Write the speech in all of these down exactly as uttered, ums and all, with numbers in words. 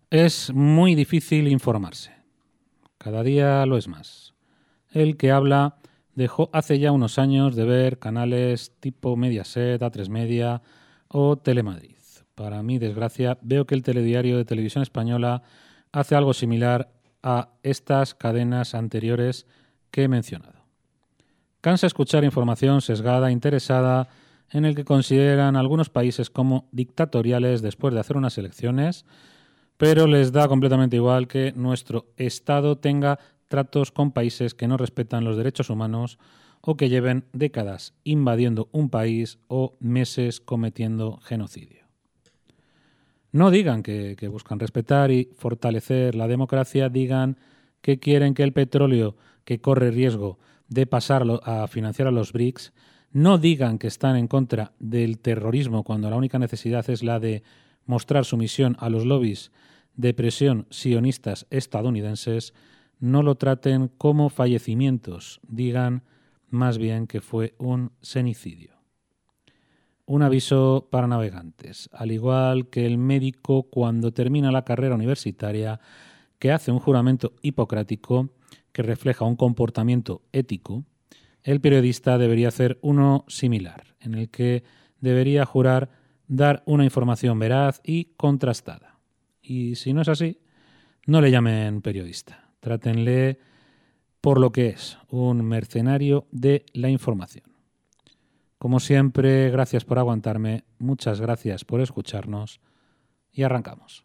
Es muy difícil informarse. Cada día lo es más. El que habla dejó hace ya unos años de ver canales tipo Mediaset, A tres Media o Telemadrid. Para mi desgracia, veo que el telediario de Televisión Española hace algo similar a estas cadenas anteriores que he mencionado. Cansa escuchar información sesgada, interesada, en el que consideran algunos países como dictatoriales después de hacer unas elecciones, pero les da completamente igual que nuestro Estado tenga tratos con países que no respetan los derechos humanos o que lleven décadas invadiendo un país o meses cometiendo genocidio. No digan que, que buscan respetar y fortalecer la democracia, digan que quieren que el petróleo que corre riesgo de pasarlo a financiar a los B R I C S, no digan que están en contra del terrorismo cuando la única necesidad es la de mostrar sumisión a los lobbies de presión sionistas estadounidenses, no lo traten como fallecimientos, digan más bien que fue un senicidio. Un aviso para navegantes, al igual que el médico cuando termina la carrera universitaria, que hace un juramento hipocrático que refleja un comportamiento ético, el periodista debería hacer uno similar, en el que debería jurar dar una información veraz y contrastada. Y si no es así, no le llamen periodista, trátenle por lo que es, un mercenario de la información. Como siempre, gracias por aguantarme, muchas gracias por escucharnos y arrancamos.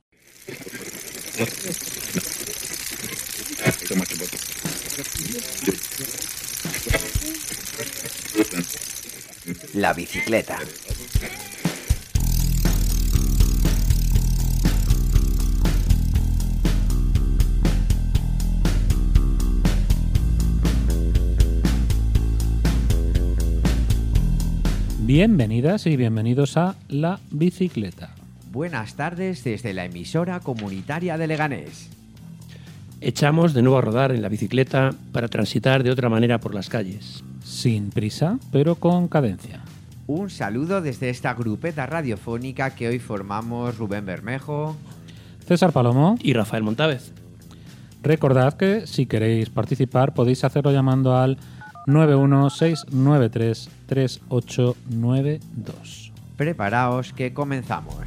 La bicicleta. Bienvenidas y bienvenidos a La Bicicleta. Buenas tardes desde la emisora comunitaria de Leganés. Echamos de nuevo a rodar en la bicicleta para transitar de otra manera por las calles. Sin prisa, pero con cadencia. Un saludo desde esta grupeta radiofónica que hoy formamos Rubén Bermejo, César Palomo y Rafael Montávez. Recordad que si queréis participar podéis hacerlo llamando al nueve uno seis nueve tres tres ocho nueve dos. Preparaos que comenzamos.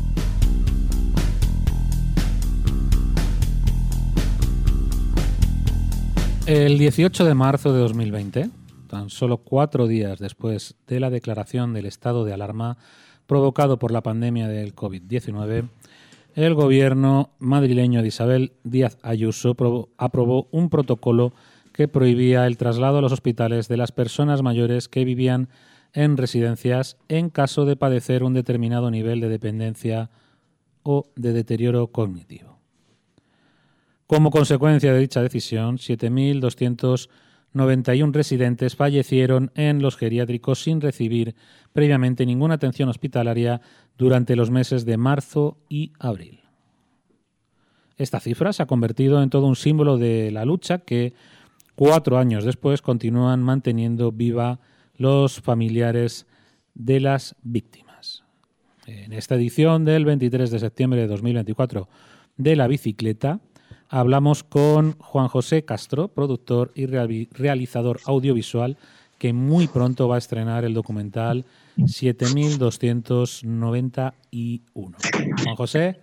El dieciocho de marzo de dos mil veinte, tan solo cuatro días después de la declaración del estado de alarma provocado por la pandemia del COVID diecinueve, el gobierno madrileño de Isabel Díaz Ayuso aprobó un protocolo que prohibía el traslado a los hospitales de las personas mayores que vivían en residencias en caso de padecer un determinado nivel de dependencia o de deterioro cognitivo. Como consecuencia de dicha decisión, siete mil doscientos noventa y uno residentes fallecieron en los geriátricos sin recibir previamente ninguna atención hospitalaria durante los meses de marzo y abril. Esta cifra se ha convertido en todo un símbolo de la lucha que cuatro años después continúan manteniendo viva los familiares de las víctimas. En esta edición del veintitrés de septiembre de dos mil veinticuatro de La Bicicleta hablamos con Juan José Castro, productor y realizador audiovisual, que muy pronto va a estrenar el documental siete mil doscientos noventa y uno. Juan José.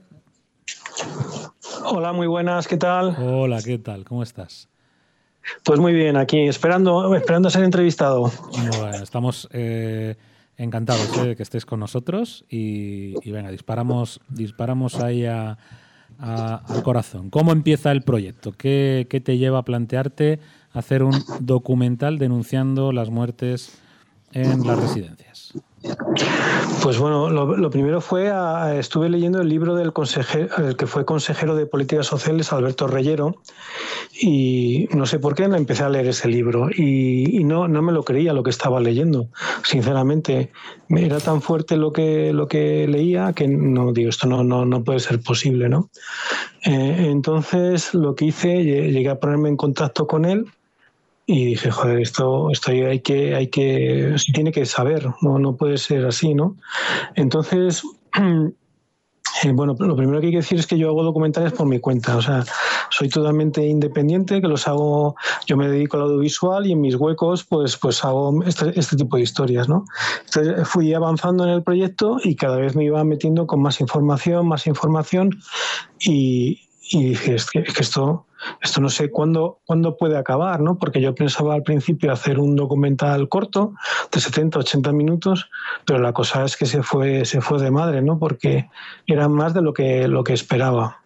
Hola, muy buenas, ¿qué tal? Hola, ¿qué tal? ¿Cómo estás? Pues muy bien, aquí esperando, esperando a ser entrevistado. Bueno, estamos eh, encantados eh, de que estés con nosotros y, y venga, disparamos, disparamos ahí a, a, al corazón. ¿Cómo empieza el proyecto? ¿Qué, qué te lleva a plantearte hacer un documental denunciando las muertes en las residencias? Pues bueno, lo, lo primero fue, a, estuve leyendo el libro del consejero, el que fue consejero de Políticas Sociales, Alberto Reyero, y no sé por qué empecé a leer ese libro y, y no, no me lo creía lo que estaba leyendo, sinceramente. Era tan fuerte lo que, lo que leía que no digo, esto no, no, no puede ser posible, ¿no? Eh, entonces lo que hice, llegué a ponerme en contacto con él. Y dije, joder, esto, esto hay que, hay que, se tiene que saber, no, no puede ser así, ¿no? Entonces, Eh, bueno, lo primero que hay que decir es que yo hago documentales por mi cuenta, o sea, soy totalmente independiente, que los hago, yo me dedico al audiovisual y en mis huecos pues, pues hago este, este tipo de historias, ¿no? Entonces fui avanzando en el proyecto y cada vez me iba metiendo con más información, más información y, y dije, es que, es que esto... Esto no sé cuándo, cuándo puede acabar, ¿no? Porque yo pensaba al principio hacer un documental corto de setenta, ochenta minutos, pero la cosa es que se fue, se fue de madre, ¿no? Porque era más de lo que, lo que esperaba.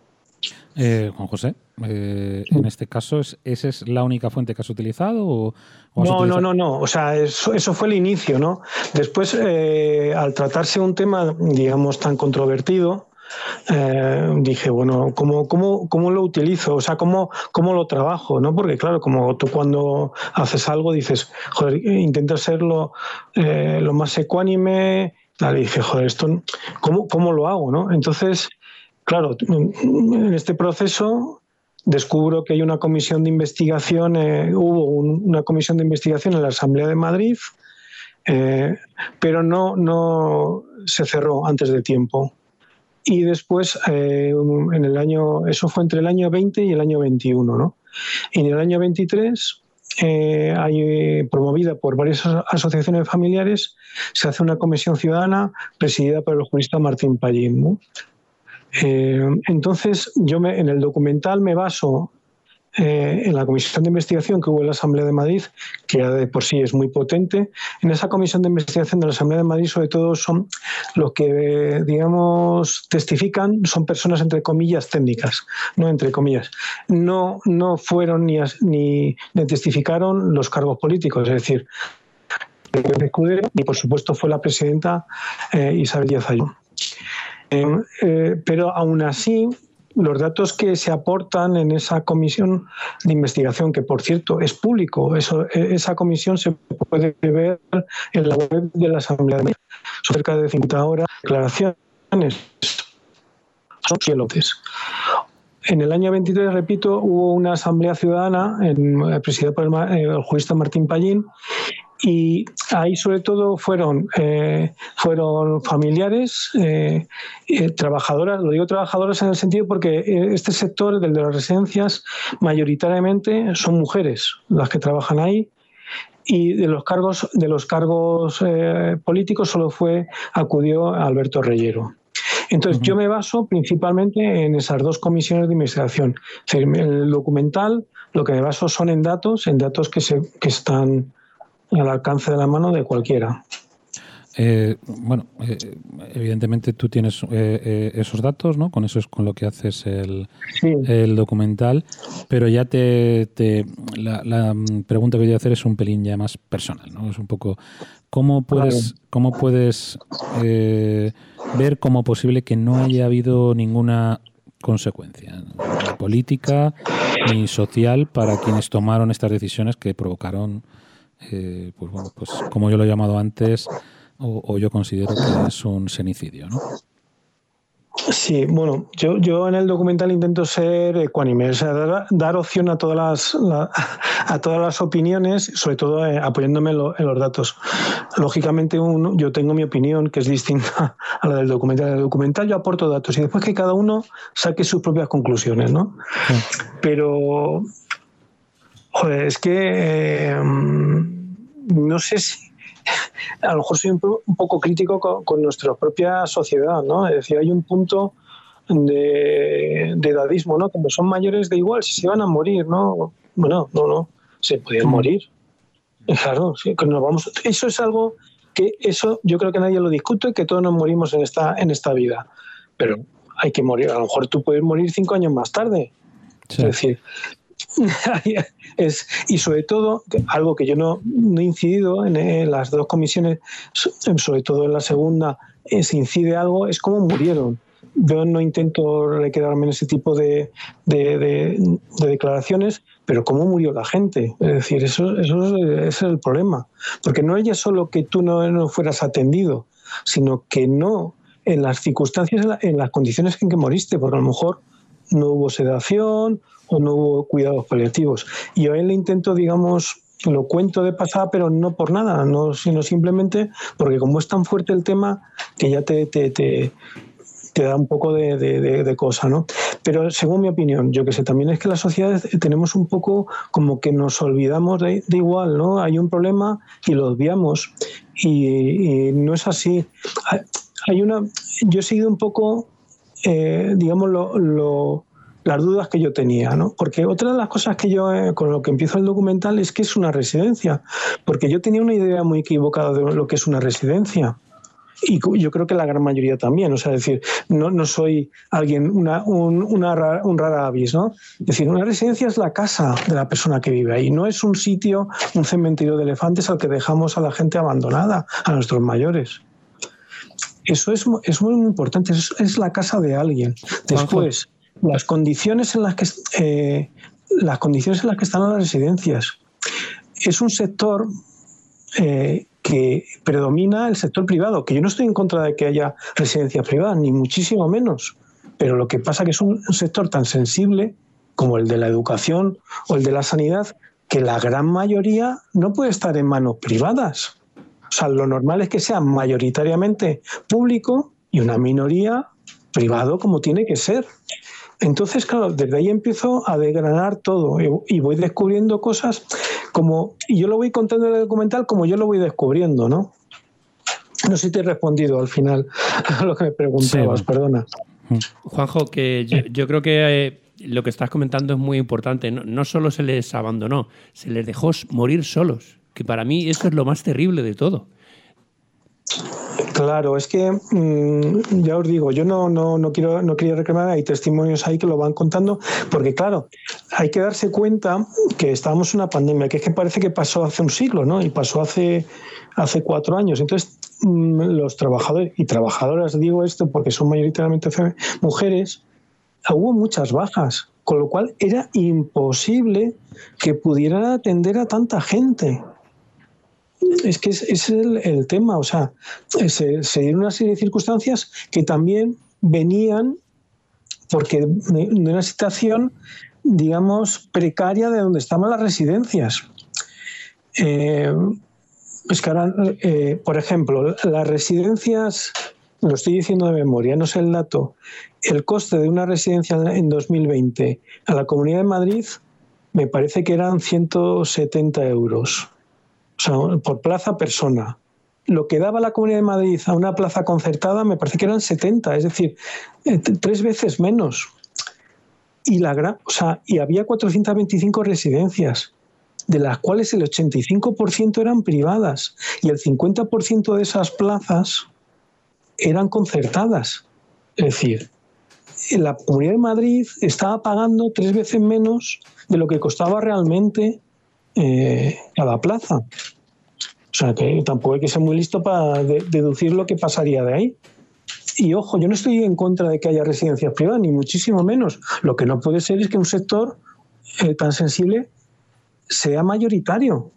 Eh, Juan José, eh, en este caso, ¿es, ¿esa es la única fuente que has utilizado? O, o has no, utilizado... no, no, no. O sea, eso, eso fue el inicio, ¿no? Después, eh, al tratarse un tema, digamos, tan controvertido, Eh, dije, bueno, ¿cómo, cómo, cómo lo utilizo? O sea, ¿cómo, cómo lo trabajo? ¿No? Porque claro, como tú cuando haces algo dices, joder, intento serlo eh, lo más ecuánime, tal, y dije, joder, esto, ¿cómo, cómo lo hago? ¿No? Entonces, claro, en este proceso descubro que hay una comisión de investigación, eh, hubo un, una comisión de investigación en la Asamblea de Madrid, eh, pero no, no se cerró antes de tiempo. Y después, eh, en el año, eso fue entre el año veinte y el año veintiuno, ¿no? Y en el año veintitrés, eh, hay, promovida por varias asociaciones familiares, se hace una comisión ciudadana presidida por el jurista Martín Pallín, ¿no? Eh, entonces, yo me, en el documental me baso Eh, en la comisión de investigación que hubo en la Asamblea de Madrid, que ya de por sí es muy potente. En esa comisión de investigación de la Asamblea de Madrid, sobre todo, son los que, digamos, testifican, son personas, entre comillas, técnicas, no entre comillas. No, no fueron ni, ni, ni testificaron los cargos políticos, es decir, Escudero, y por supuesto fue la presidenta eh, Isabel Díaz Ayuso. Eh, eh, pero aún así, los datos que se aportan en esa comisión de investigación, que por cierto es público, eso, esa comisión se puede ver en la web de la Asamblea de Madrid. Son cerca de cincuenta horas de declaraciones. Son cielotes. En el año veintitrés, repito, hubo una asamblea ciudadana en, presidida por el, el jurista Martín Pallín, y ahí sobre todo fueron, eh, fueron familiares, eh, eh, trabajadoras, lo digo trabajadoras en el sentido porque este sector, del de las residencias, mayoritariamente son mujeres las que trabajan ahí, y de los cargos, de los cargos eh, políticos solo fue, acudió Alberto Reyero. Entonces, uh-huh. yo me baso principalmente en esas dos comisiones de investigación. En el documental, lo que me baso son en datos, en datos que, se, que están al alcance de la mano de cualquiera. Eh, bueno, eh, evidentemente tú tienes eh, eh, esos datos, ¿no? Con eso es con lo que haces el, sí. el documental, pero ya te, te la, la pregunta que voy a hacer es un pelín ya más personal, ¿no? Es un poco cómo puedes, claro. cómo puedes eh, ver como posible que no haya habido ninguna consecuencia, ni política ni social, para quienes tomaron estas decisiones que provocaron, eh, pues bueno, pues como yo lo he llamado antes, o, o yo considero que es un senicidio, ¿no? Sí, bueno, yo, yo en el documental intento ser ecuánime, o sea, dar, dar opción a todas las la, a todas las opiniones, sobre todo eh, apoyándome en, lo, en los datos. Lógicamente uno, yo tengo mi opinión, que es distinta a la del documental. En el documental yo aporto datos y después que cada uno saque sus propias conclusiones, ¿no? Sí. Pero, joder, es que eh, no sé si a lo mejor soy un, un poco crítico con, con nuestra propia sociedad, ¿no? Es decir, hay un punto de, de edadismo, ¿no? Como son mayores, da igual, si se van a morir, ¿no? Bueno, no, no, se podían mm. morir. Claro, sí, que nos vamos. Eso es algo que eso yo creo que nadie lo discute, que todos nos morimos en esta, en esta vida. Pero hay que morir. A lo mejor tú puedes morir cinco años más tarde. Sí. Es decir, es, y sobre todo, algo que yo no, no he incidido en, en las dos comisiones, sobre todo en la segunda, eh, se incide algo, es cómo murieron. Yo no intento quedarme en ese tipo de, de, de, de declaraciones, pero cómo murió la gente. Es decir, eso, eso es, es el problema. Porque no es ya solo que tú no, no fueras atendido, sino que no, en las circunstancias, en, la, en las condiciones en que moriste, porque a lo mejor no hubo sedación o no hubo cuidados paliativos. Y yo a él le intento, digamos, lo cuento de pasada, pero no por nada, no, sino simplemente porque como es tan fuerte el tema que ya te, te, te, te da un poco de, de, de, de cosa, ¿no? Pero según mi opinión, yo que sé, también es que las sociedades tenemos un poco como que nos olvidamos de, de igual, ¿no? Hay un problema y lo obviamos y, y no es así. Hay una, yo he seguido un poco, eh, digamos, lo, lo, las dudas que yo tenía, ¿no? Porque otra de las cosas que yo, eh, con lo que empiezo el documental es que es una residencia, porque yo tenía una idea muy equivocada de lo que es una residencia. Y yo creo que la gran mayoría también, o sea, es decir, no, no soy alguien, una, un, una, un rara avis, ¿no? Es decir, una residencia es la casa de la persona que vive ahí, no es un sitio, un cementerio de elefantes al que dejamos a la gente abandonada, a nuestros mayores. Eso es, es muy importante, es, es la casa de alguien. Después, las condiciones en las que eh, las condiciones en las que están las residencias. Es un sector eh, que predomina el sector privado, que yo no estoy en contra de que haya residencias privadas, ni muchísimo menos, pero lo que pasa es que es un sector tan sensible como el de la educación o el de la sanidad, que la gran mayoría no puede estar en manos privadas. O sea, lo normal es que sea mayoritariamente público y una minoría privado, como tiene que ser. Entonces, claro, desde ahí empiezo a desgranar todo y voy descubriendo cosas como, y yo lo voy contando en el documental como yo lo voy descubriendo, ¿no? No sé si te he respondido al final a lo que me preguntabas, sí, perdona. Juanjo, que yo, yo creo que eh, lo que estás comentando es muy importante. No, no solo se les abandonó, se les dejó morir solos, que para mí eso es lo más terrible de todo. Claro, es que mmm, ya os digo, yo no, no, no quiero no quería reclamar, hay testimonios ahí que lo van contando, porque claro, hay que darse cuenta que estábamos en una pandemia, que es que parece que pasó hace un siglo, ¿no? Y pasó hace, hace cuatro años. Entonces, mmm, los trabajadores y trabajadoras, digo esto porque son mayoritariamente mujeres, hubo muchas bajas, con lo cual era imposible que pudieran atender a tanta gente. Es que ese es el, el tema, o sea, se, se dieron una serie de circunstancias que también venían porque de una situación, digamos, precaria de donde estaban las residencias. Eh, es que ahora, eh, por ejemplo, las residencias, lo estoy diciendo de memoria, no sé el dato, el coste de una residencia en dos mil veinte a la Comunidad de Madrid me parece que eran ciento setenta euros. O sea, por plaza persona. Lo que daba la Comunidad de Madrid a una plaza concertada me parece que eran setenta, es decir, eh, tres veces menos. Y, la gran, o sea, y había cuatrocientas veinticinco residencias, de las cuales el ochenta y cinco por ciento eran privadas y el cincuenta por ciento de esas plazas eran concertadas. Es decir, la Comunidad de Madrid estaba pagando tres veces menos de lo que costaba realmente Eh, cada plaza. O sea que tampoco hay que ser muy listo para de, deducir lo que pasaría de ahí. Y ojo, yo no estoy en contra de que haya residencias privadas, ni muchísimo menos. Lo que no puede ser es que un sector eh, tan sensible sea mayoritario.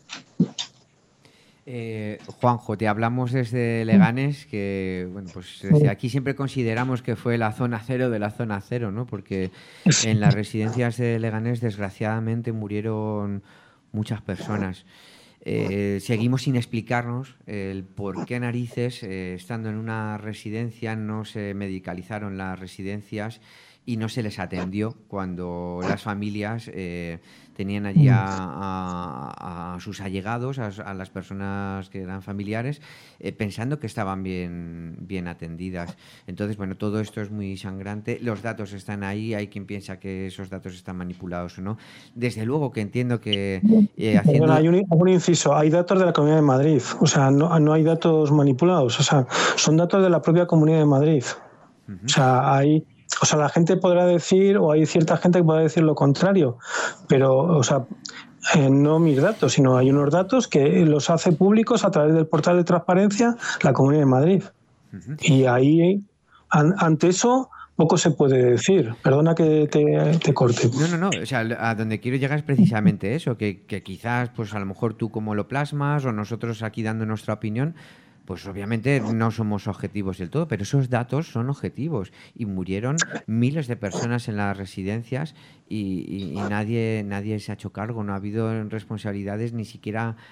Eh, Juanjo, te hablamos desde Leganés, que bueno, pues desde aquí siempre consideramos que fue la zona cero de la zona cero, ¿no? Porque en las residencias de Leganés desgraciadamente murieron muchas personas. Eh, seguimos sin explicarnos el por qué narices, eh, estando en una residencia, no se medicalizaron las residencias y no se les atendió cuando las familias eh, tenían allí a, a, a sus allegados, a, a las personas que eran familiares, eh, pensando que estaban bien, bien atendidas. Entonces, bueno, todo esto es muy sangrante. Los datos están ahí, hay quien piensa que esos datos están manipulados o no. Desde luego que entiendo que eh, haciendo... Bueno, hay un, un inciso, hay datos de la Comunidad de Madrid, o sea, no, no hay datos manipulados, o sea, son datos de la propia Comunidad de Madrid. Uh-huh. O sea, hay... O sea, la gente podrá decir, o hay cierta gente que podrá decir lo contrario, pero, o sea, eh, no mis datos, sino hay unos datos que los hace públicos a través del portal de transparencia la Comunidad de Madrid. Uh-huh. Y ahí, an, ante eso, poco se puede decir. Perdona que te, te corte. No, no, no. O sea, a donde quiero llegar es precisamente eso, que, que quizás, pues a lo mejor tú como lo plasmas o nosotros aquí dando nuestra opinión, pues obviamente no somos objetivos del todo, pero esos datos son objetivos y murieron miles de personas en las residencias y, y, y nadie, nadie se ha hecho cargo, no ha habido responsabilidades ni siquiera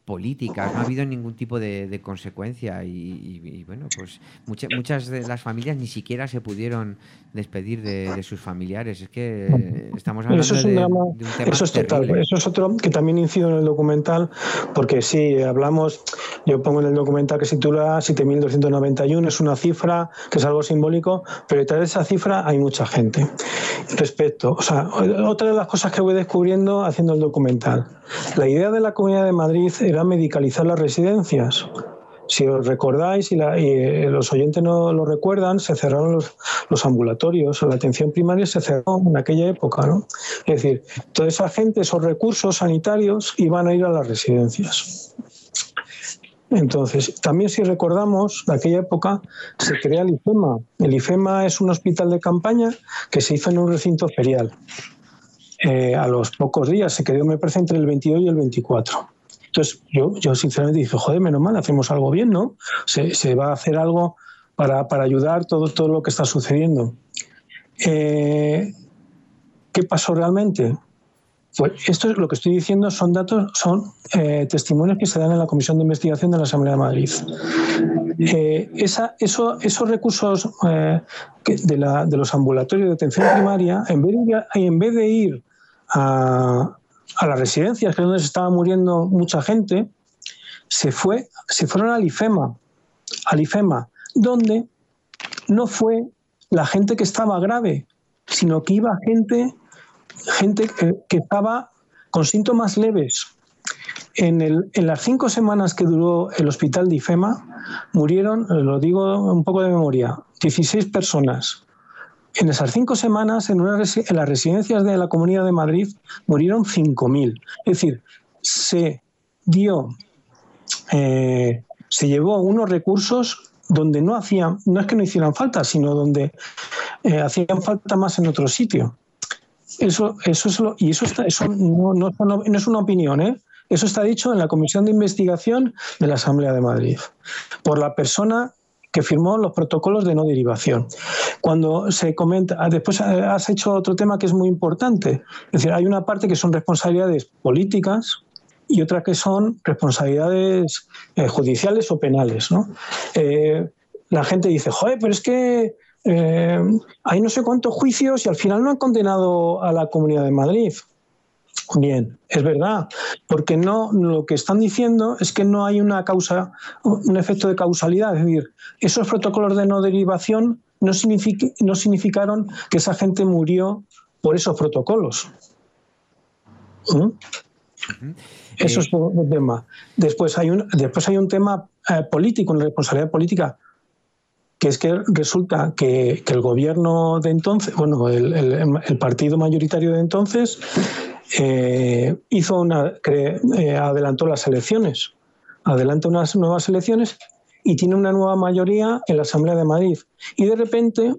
políticas, no ha habido ningún tipo de, de consecuencia y, y, y bueno, pues mucha, muchas de las familias ni siquiera se pudieron despedir de, de sus familiares. Es que estamos hablando eso es un de, drama, de un tema eso es total, terrible. eso es otro que también incido en el documental, porque sí, hablamos, yo pongo en el documental que se titula siete mil doscientos noventa y uno, es una cifra que es algo simbólico, pero detrás de esa cifra hay mucha gente. Respecto, o sea, otra de las cosas que voy descubriendo haciendo el documental, la idea de la Comunidad de Madrid era medicalizar las residencias. Si os recordáis y, la, y los oyentes no lo recuerdan, se cerraron los, los ambulatorios, la atención primaria se cerró en aquella época, ¿no? Es decir, toda esa gente, esos recursos sanitarios iban a ir a las residencias. Entonces, también si recordamos, de aquella época se crea el IFEMA. El IFEMA es un hospital de campaña que se hizo en un recinto ferial. Eh, a los pocos días se creó, me parece, entre el veintidós y el veinticuatro. Entonces, yo, yo sinceramente dije, joder, menos mal, hacemos algo bien, ¿no? Se, se va a hacer algo para, para ayudar todo, todo lo que está sucediendo. Eh, ¿Qué pasó realmente? Pues esto es lo que estoy diciendo, son datos, son eh, testimonios que se dan en la Comisión de Investigación de la Asamblea de Madrid. Eh, esa, eso, esos recursos eh, que de, la, de los ambulatorios de atención primaria, en vez de, en vez de ir a, a las residencias, que es donde se estaba muriendo mucha gente, se, fue, se fueron al IFEMA, al IFEMA, donde no fue la gente que estaba grave, sino que iba gente... gente que, que estaba con síntomas leves. En, el, en las cinco semanas que duró el hospital de IFEMA, murieron, lo digo un poco de memoria, dieciséis personas. En esas cinco semanas, en, una, en las residencias de la Comunidad de Madrid, murieron cinco mil. Es decir, se dio, eh, se llevó unos recursos donde no hacían, no es que no hicieran falta, sino donde eh, hacían falta más en otro sitio. Eso, eso es lo, y eso está, eso no, no, no, no es una opinión, ¿eh? Eso está dicho en la Comisión de Investigación de la Asamblea de Madrid, por la persona que firmó los protocolos de no derivación. Cuando se comenta, después has hecho otro tema que es muy importante, es decir, hay una parte que son responsabilidades políticas y otra que son responsabilidades eh, judiciales o penales, ¿no? Eh, la gente dice, joder, pero es que Eh, hay no sé cuántos juicios y al final no han condenado a la Comunidad de Madrid. Bien, es verdad, porque no, lo que están diciendo es que no hay una causa, un efecto de causalidad, es decir, esos protocolos de no derivación no, signific, no significaron que esa gente murió por esos protocolos. ¿Mm? Uh-huh. Eso eh... es un tema. Después hay un, después hay un tema eh, político, una responsabilidad política, que es que resulta que, que el gobierno de entonces, bueno, el, el, el partido mayoritario de entonces eh, hizo una, cre, eh, adelantó las elecciones, adelanta unas nuevas elecciones y tiene una nueva mayoría en la Asamblea de Madrid. Y de repente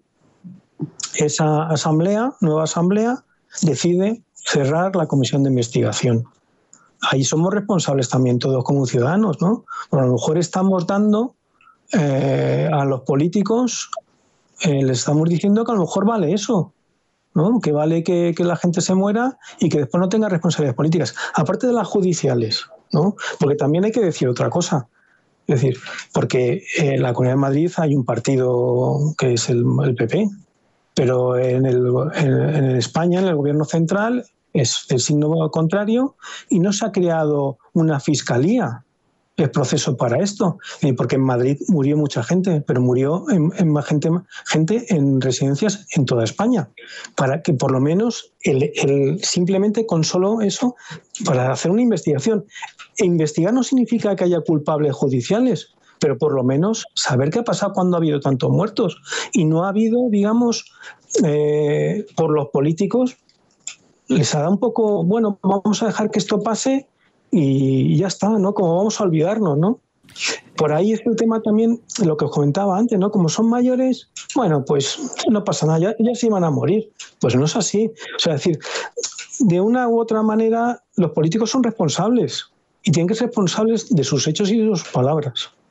esa asamblea, nueva asamblea, decide cerrar la comisión de investigación. Ahí somos responsables también todos como ciudadanos, ¿no? Bueno, a lo mejor estamos dando Eh, a los políticos eh, les estamos diciendo que a lo mejor vale eso, ¿no? Que vale que, que la gente se muera y que después no tenga responsabilidades políticas, aparte de las judiciales, ¿no? Porque también hay que decir otra cosa, es decir, porque en la Comunidad de Madrid hay un partido que es el, el P P, pero en, el, en, en España, en el gobierno central, es el signo contrario y no se ha creado una fiscalía. El proceso para esto, porque en Madrid murió mucha gente, pero murió en, en gente, gente en residencias en toda España, para que por lo menos el, el, simplemente con solo eso, para hacer una investigación. E investigar no significa que haya culpables judiciales, pero por lo menos saber qué ha pasado cuando ha habido tantos muertos. Y no ha habido, digamos, eh, por los políticos, les ha dado un poco, bueno, vamos a dejar que esto pase y ya está, ¿no? Como vamos a olvidarnos, ¿no? Por ahí es el tema también, lo que os comentaba antes, ¿no? Como son mayores, bueno, pues no pasa nada, ya, ya se iban a morir. Pues no es así. O sea, es decir, de una u otra manera, los políticos son responsables y tienen que ser responsables de sus hechos y de sus palabras.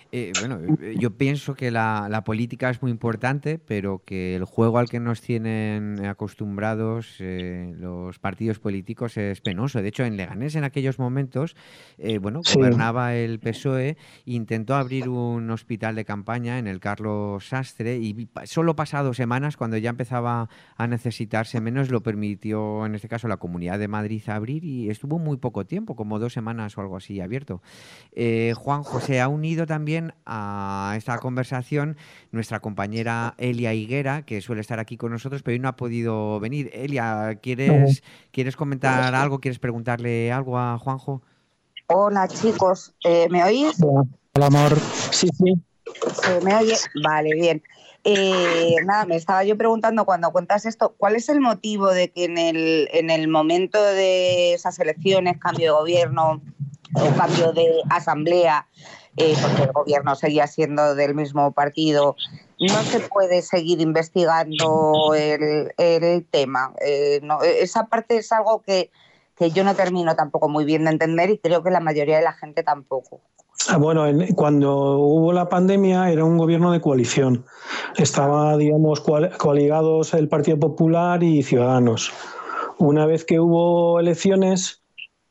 Eh, bueno, yo pienso que la, la política es muy importante, pero que el juego al que nos tienen acostumbrados eh, los partidos políticos es penoso. De hecho, en Leganés en aquellos momentos, eh, bueno, Sí. gobernaba el P S O E, intentó abrir un hospital de campaña en el Carlos Sastre y pa- solo pasado semanas, cuando ya empezaba a necesitarse menos, lo permitió, en este caso, la Comunidad de Madrid abrir y estuvo muy poco tiempo, como dos semanas o algo así abierto. Eh, Juan José ha unido también a esta conversación nuestra compañera Elia Higuera, que suele estar aquí con nosotros, pero hoy no ha podido venir. Elia, ¿quieres, ¿quieres comentar algo? ¿Quieres preguntarle algo a Juanjo? Hola chicos, eh, ¿me oís? Hola, hola, amor. Sí, sí. ¿Se me oye? Vale, bien. Eh, nada, me estaba yo preguntando cuando cuentas esto, ¿cuál es el motivo de que en el, en el momento de esas elecciones, cambio de gobierno o cambio de asamblea, eh, porque el gobierno seguía siendo del mismo partido, no se puede seguir investigando el, el tema? Eh, no, esa parte es algo que, que yo no termino tampoco muy bien de entender y creo que la mayoría de la gente tampoco. Ah, Bueno, en- cuando hubo la pandemia era un gobierno de coalición. Estaba, digamos, coal- coaligados el Partido Popular y Ciudadanos. Una vez que hubo elecciones,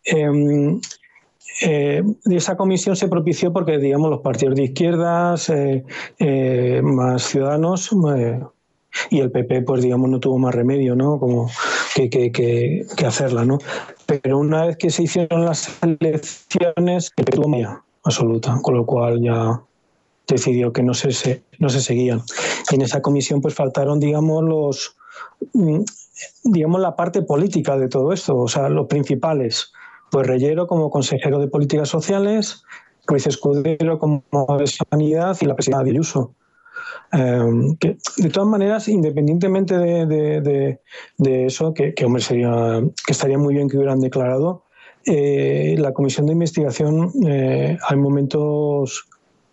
eh, eh, esa comisión se propició porque, digamos, los partidos de izquierdas, eh, eh, más Ciudadanos, eh, y el P P, pues digamos, no tuvo más remedio, ¿no? Como que, que, que, que hacerla, ¿no? Pero una vez que se hicieron las elecciones, el P P tuvo mayoría absoluta, con lo cual ya decidió que no se, se, no se seguían. Y en esa comisión pues faltaron, digamos, los mm, digamos la parte política de todo esto, o sea, los principales. Pues Reyero como consejero de Políticas Sociales, Ruiz Escudero como de Sanidad y la presidenta de Ayuso. Eh, que, de todas maneras, independientemente de, de, de, de eso, que, que, hombre, sería, que estaría muy bien que hubieran declarado, eh, la comisión de investigación, eh, hay momentos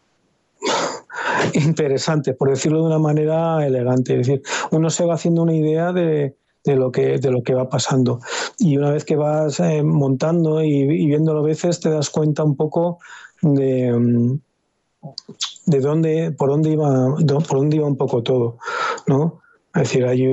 interesantes, por decirlo de una manera elegante. Es decir, uno se va haciendo una idea de, de, lo, que, de lo que va pasando. Y una vez que vas eh, montando y, y viéndolo a veces, te das cuenta un poco de... de dónde, por dónde iba, por dónde iba un poco todo, ¿no? Es decir, hay,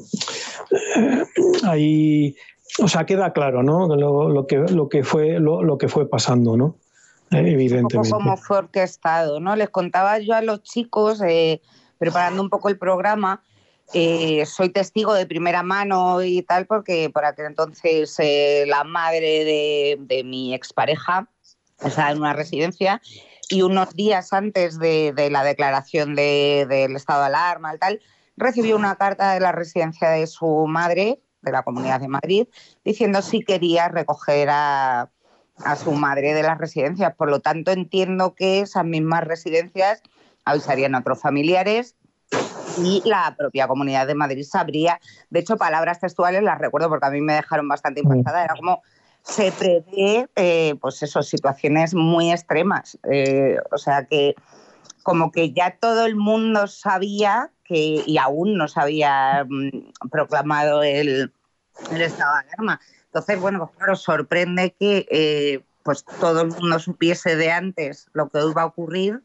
hay o sea, queda claro, ¿no? Lo, lo que, lo que fue, lo, lo que fue pasando, ¿no? Eh, evidentemente. Un poco como fue orquestado, ¿no? Les contaba yo a los chicos, eh, preparando un poco el programa, eh, soy testigo de primera mano y tal, porque por aquel entonces eh, la madre de, de mi expareja estaba en una residencia y unos días antes de, de la declaración de, del estado de alarma y tal, recibió una carta de la residencia de su madre, de la Comunidad de Madrid, diciendo si quería recoger a, a su madre de las residencias. Por lo tanto, entiendo que esas mismas residencias avisarían a otros familiares y la propia Comunidad de Madrid sabría. De hecho, palabras textuales las recuerdo porque a mí me dejaron bastante impactada. Era como... se prevé, eh, pues eso, situaciones muy extremas. Eh, o sea que como que ya todo el mundo sabía que, y aún no se había mm, proclamado el, el estado de alarma. Entonces, bueno, pues claro, sorprende que eh, pues todo el mundo supiese de antes lo que iba a ocurrir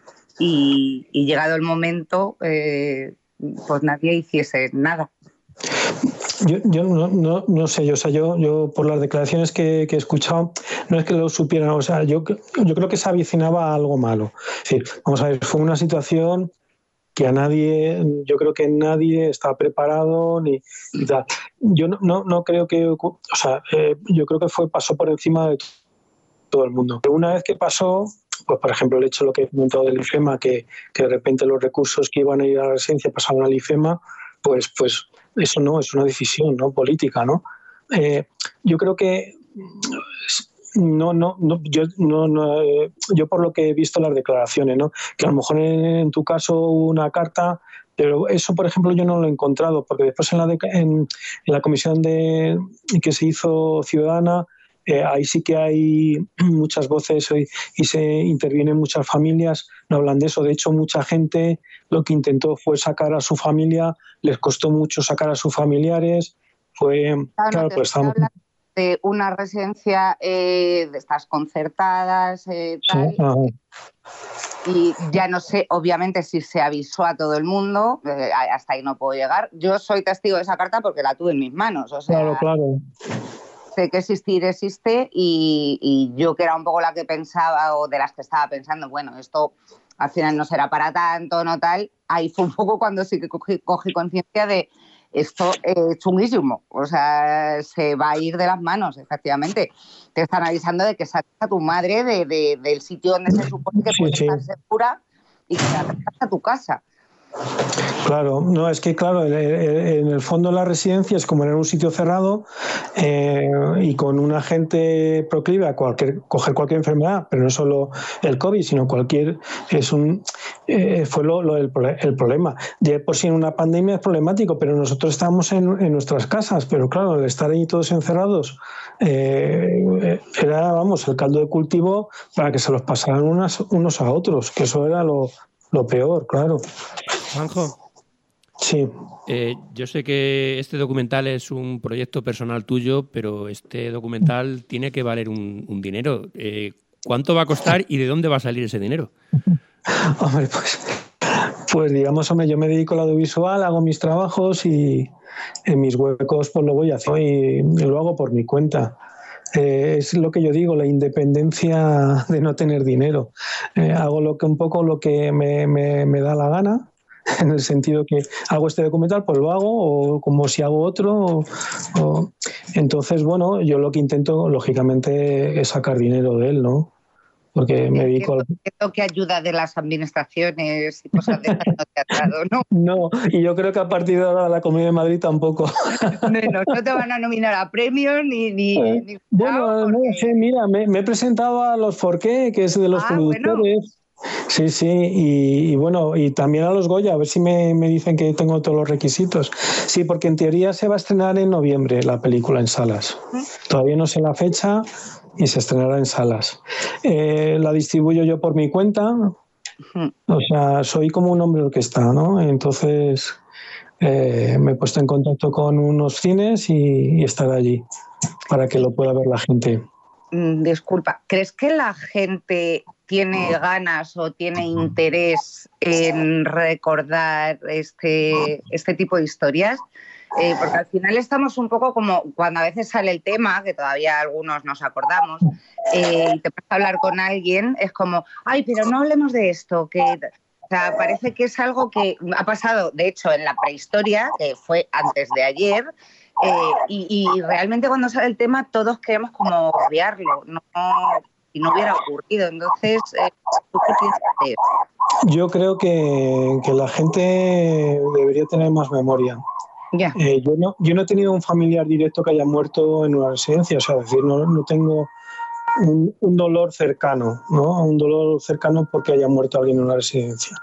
y, y llegado el momento, eh, pues nadie hiciese nada. Yo, yo no, no, no sé, yo, o sea, yo, yo por las declaraciones que, que he escuchado, no es que lo supieran, o sea, yo, yo creo que se avicinaba a algo malo. Es decir, vamos a ver, fue una situación que a nadie, yo creo que nadie estaba preparado ni, ni tal. Yo no, no, no creo que, o sea, eh, yo creo que fue, pasó por encima de todo el mundo. Una vez que pasó, pues por ejemplo el hecho de lo que he comentado del IFEMA, que, que de repente los recursos que iban a ir a la residencia pasaban al IFEMA, pues, pues eso no, es una decisión, ¿no? Política, ¿no? Eh, yo creo que no, no, no, yo, no, no eh, yo por lo que he visto las declaraciones, ¿no? Que a lo mejor en, en tu caso hubo una carta, pero eso, por ejemplo, yo no lo he encontrado, porque después en la, de, en, en la comisión de, que se hizo ciudadana, eh, ahí sí que hay muchas voces y, y se intervienen muchas familias, no hablan de eso. De hecho, mucha gente lo que intentó fue sacar a su familia, les costó mucho sacar a sus familiares, fue... Claro, claro, no pues estamos... de una residencia eh, de estas concertadas, eh, tal, Sí, y ya no sé, obviamente, si se avisó a todo el mundo, eh, hasta ahí no puedo llegar. Yo soy testigo de esa carta porque la tuve en mis manos, o sea, claro, claro. sé que existir existe y, y yo que era un poco la que pensaba o de las que estaba pensando, bueno, esto al final no será para tanto, no tal, ahí fue un poco cuando sí que cogí, cogí conciencia de esto es chunguísimo, o sea, se va a ir de las manos, efectivamente. Te están avisando de que saques a tu madre de, de, del sitio donde se supone que Sí, puede sí. estar segura y que la traigas a tu casa. Claro, no, es que claro, en el fondo la residencia es como en un sitio cerrado eh, y con una gente proclive a cualquier, coger cualquier enfermedad, pero no solo el COVID, sino cualquier, es un, eh, fue lo, lo el, el problema. De por sí en una pandemia es problemático, pero nosotros estábamos en, en nuestras casas, pero claro, el estar ahí todos encerrados eh, era, vamos, el caldo de cultivo para que se los pasaran unas, unos a otros, que eso era lo, lo peor, claro. Juanjo. Sí. Eh, yo sé que este documental es un proyecto personal tuyo, pero este documental tiene que valer un, un dinero. Eh, ¿Cuánto va a costar y de dónde va a salir ese dinero? Hombre, pues, pues digamos, hombre, yo me dedico al audiovisual, hago mis trabajos y en mis huecos pues lo voy haciendo y, y lo hago por mi cuenta. Eh, es lo que yo digo, la independencia de no tener dinero. Eh, hago lo que un poco lo que me, me, me da la gana. En el sentido que hago este documental, pues lo hago, o como si hago otro. O, o... Entonces, bueno, yo lo que intento, lógicamente, es sacar dinero de él, ¿no? Porque me dedico a... Entiendo que ayuda de las administraciones y cosas de estas no te ha dado, ¿no? No, y yo creo que a partir de ahora la Comunidad de Madrid tampoco. Menos, no te van a nominar a premios ni... ni, eh, ni bueno, porque... no sé, mira, me, me he presentado a los Forqué, que es de los ah, productores. Bueno. Sí, sí, y, y bueno, y también a los Goya, a ver si me, me dicen que tengo todos los requisitos. Sí, porque en teoría se va a estrenar en noviembre la película en salas. Todavía no sé la fecha y se estrenará en salas. Eh, la distribuyo yo por mi cuenta, o sea, soy como un hombre orquesta, ¿no? Entonces eh, me he puesto en contacto con unos cines y, y estar allí para que lo pueda ver la gente. Disculpa, ¿crees que la gente tiene ganas o tiene interés en recordar este, este tipo de historias? Eh, porque al final estamos un poco como cuando a veces sale el tema, que todavía algunos nos acordamos, eh, y te vas a hablar con alguien, es como, ay, pero no hablemos de esto, que... O sea, parece que es algo que ha pasado, de hecho, en la prehistoria, que fue antes de ayer, eh, y, y realmente cuando sale el tema todos queremos como obviarlo, no, si no hubiera ocurrido. Entonces, eh, ¿tú qué piensas de eso? Yo creo que, que la gente debería tener más memoria. Yeah. Eh, yo, no, yo no he tenido un familiar directo que haya muerto en una residencia, o sea, es decir, no, no tengo un, un dolor cercano, ¿no? Un dolor cercano porque haya muerto alguien en una residencia.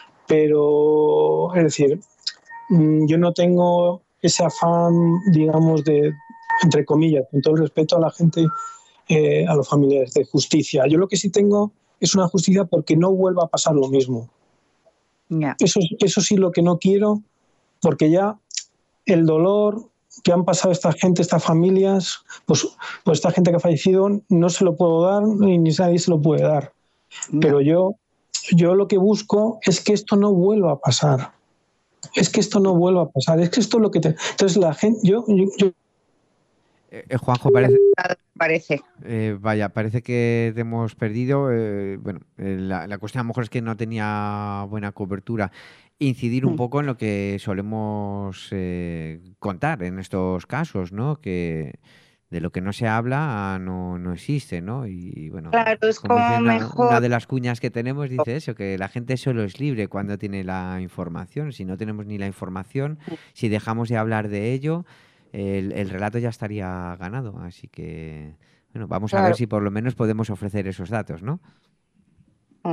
Pero, es decir, yo no tengo ese afán, digamos, de, entre comillas, con todo el respeto a la gente, eh, a los familiares, de justicia. Yo lo que sí tengo es una justicia porque no vuelva a pasar lo mismo. Yeah. Eso, eso sí lo que no quiero, porque ya el dolor que han pasado esta gente, estas familias, pues, pues esta gente que ha fallecido, no se lo puedo dar ni nadie se lo puede dar. Yeah. Pero yo, yo lo que busco es que esto no vuelva a pasar. Es que esto no vuelva a pasar. Es que esto es lo que te... Entonces la gente... Yo, yo, yo... Eh, Juanjo, parece... Parece. Eh, vaya, parece que te hemos perdido. Eh, bueno, eh, la, la cuestión a lo mejor es que no tenía buena cobertura. Incidir un poco en lo que solemos eh, contar en estos casos, ¿no? Que de lo que no se habla no, no existe, ¿no? Y bueno, claro, es como, como una, mejor... una de las cuñas que tenemos dice eso, que la gente solo es libre cuando tiene la información. Si no tenemos ni la información, si dejamos de hablar de ello, el, el relato ya estaría ganado. Así que, bueno, vamos claro. a ver si por lo menos podemos ofrecer esos datos, ¿no? Mm.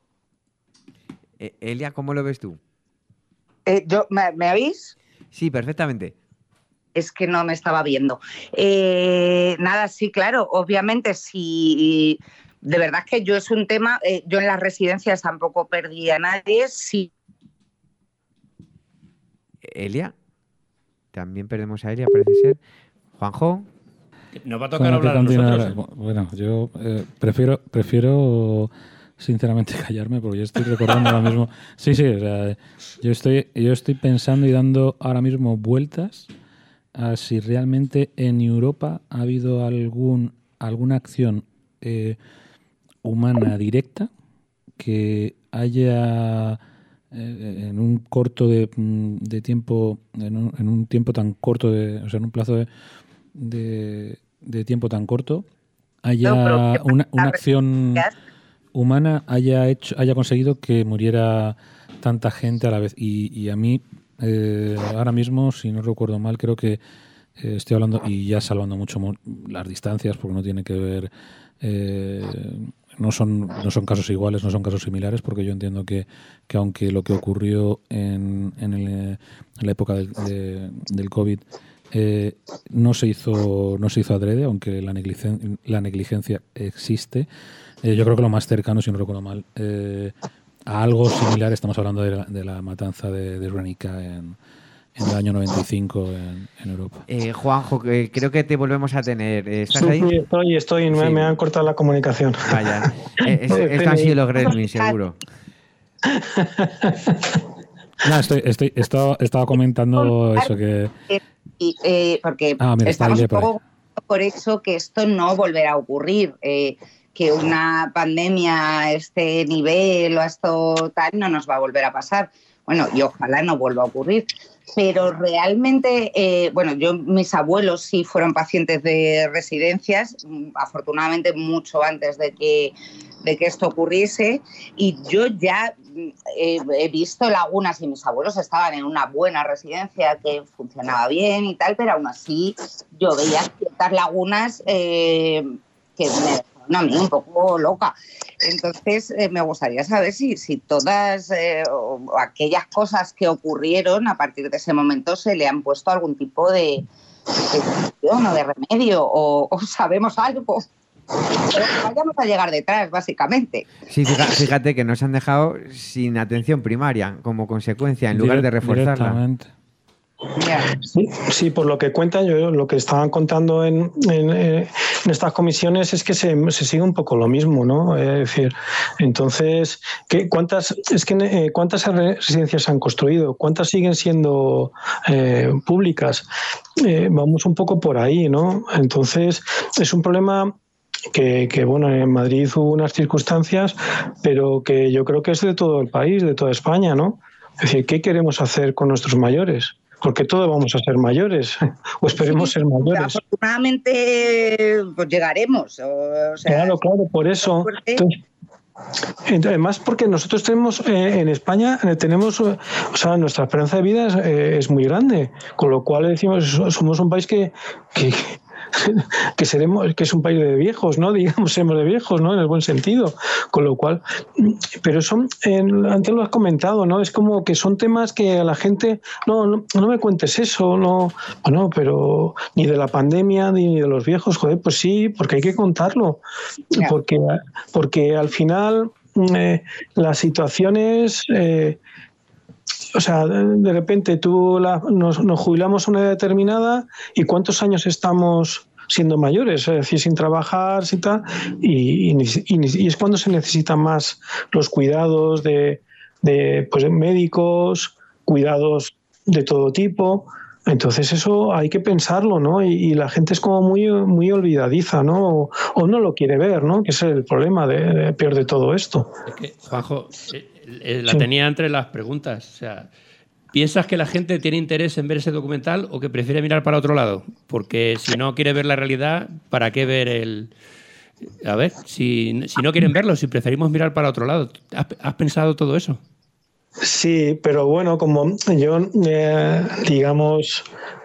Eh, Elia, ¿cómo lo ves tú? Eh, yo, ¿me, ¿Me oís? Sí, perfectamente. Es que no me estaba viendo. Eh, nada, sí, claro, obviamente, si de verdad que yo es un tema, eh, yo en las residencias tampoco perdí a nadie, sí. Elia, también perdemos a Elia, parece ser. Juanjo. Nos va a tocar bueno, hablar a nosotros. ¿eh? Bueno, yo eh, prefiero, prefiero sinceramente callarme porque yo estoy recordando ahora mismo. Sí, sí, o sea, yo estoy, yo estoy pensando y dando ahora mismo vueltas a si realmente en Europa ha habido algún alguna acción eh, humana directa que haya eh, en un corto de, de tiempo, en un, en un tiempo tan corto, de, o sea, en un plazo de, de, de tiempo tan corto, haya No, una, una acción humana haya hecho, haya conseguido que muriera tanta gente a la vez. Y, y a mí, eh, ahora mismo, si no recuerdo mal, creo que eh, estoy hablando, y ya salvando mucho mo- las distancias, porque no tiene que ver, eh, no son no son casos iguales, no son casos similares, porque yo entiendo que, que aunque lo que ocurrió en, en, el, en la época del, de, del COVID eh, no se hizo no se hizo adrede, aunque la negligencia, la negligencia existe. Eh, yo creo que lo más cercano, si no recuerdo mal, eh, a algo similar estamos hablando de la, de la matanza de, de Srebrenica en, en el año noventa y cinco en, en Europa. Eh, Juanjo, eh, creo que te volvemos a tener. ¿Estás Sí, ahí? sí, estoy, estoy, me, Sí. me han cortado la comunicación. Vaya. Eh, es- esto han sido los Gremlins, seguro. No, estoy, estoy, estaba, estaba comentando eso que... Y, eh, porque Ah, mira, está estamos Aile un por ahí. poco por eso que esto no volverá a ocurrir, eh, que una pandemia a este nivel o a esto tal no nos va a volver a pasar. Bueno, y ojalá no vuelva a ocurrir. Pero realmente, eh, bueno, yo, mis abuelos sí fueron pacientes de residencias, afortunadamente mucho antes de que, de que esto ocurriese, y yo ya eh, he visto lagunas, y mis abuelos estaban en una buena residencia que funcionaba bien y tal, pero aún así yo veía ciertas lagunas eh, que me dejaron a mí un poco loca. Entonces, eh, me gustaría saber si, si todas eh, o aquellas cosas que ocurrieron a partir de ese momento se le han puesto algún tipo de, de solución o de remedio, o, o sabemos algo. Pero vayamos a llegar detrás, básicamente. Sí, fija- fíjate que nos han dejado sin atención primaria como consecuencia, en lugar de reforzarla. Directamente. Ya. Sí, sí, por lo que cuentan, yo lo que estaban contando en, en, eh, en estas comisiones es que se, se sigue un poco lo mismo, ¿no? Es decir, entonces, ¿qué, cuántas, es que, eh, ¿cuántas residencias se han construido? ¿Cuántas siguen siendo eh, públicas? Eh, vamos un poco por ahí, ¿no? Entonces, es un problema que, que, bueno, en Madrid hubo unas circunstancias, pero que yo creo que es de todo el país, de toda España, ¿no? Es decir, ¿qué queremos hacer con nuestros mayores? Porque todos vamos a ser mayores, o esperemos Sí, ser mayores. Afortunadamente, pues llegaremos. O, o sea, Claro, claro, por eso. Entonces, además, porque nosotros tenemos, eh, en España, eh, tenemos, eh, o sea, nuestra esperanza de vida es, eh, es muy grande, con lo cual decimos, somos un país que, que, que seremos, que es un país de viejos, ¿no? Digamos, seremos de viejos, ¿no? En el buen sentido. Con lo cual, pero son, eh, antes lo has comentado, ¿no? Es como que son temas que a la gente, no, no, no me cuentes eso, no, bueno, pero ni de la pandemia ni de los viejos, joder, pues sí, porque hay que contarlo, porque, porque al final eh, las situaciones, eh, o sea, de repente tú la, nos, nos jubilamos a una edad determinada y cuántos años estamos siendo mayores, es decir, sin trabajar, sin tal, y, y, y, y es cuando se necesitan más los cuidados de, de pues, médicos, cuidados de todo tipo. Entonces eso hay que pensarlo, ¿no? Y, y la gente es como muy, muy olvidadiza, ¿no? O, o no lo quiere ver, ¿no? Que es el problema de, de peor de todo esto. Es que, Juanjo, eh, eh, la Sí. tenía entre las preguntas. O sea, ¿piensas que la gente tiene interés en ver ese documental o que prefiere mirar para otro lado? Porque si no quiere ver la realidad, ¿para qué ver el...? A ver, si, si no quieren verlo, si preferimos mirar para otro lado. ¿Has, has pensado todo eso? Sí, pero bueno, como yo, eh, digamos,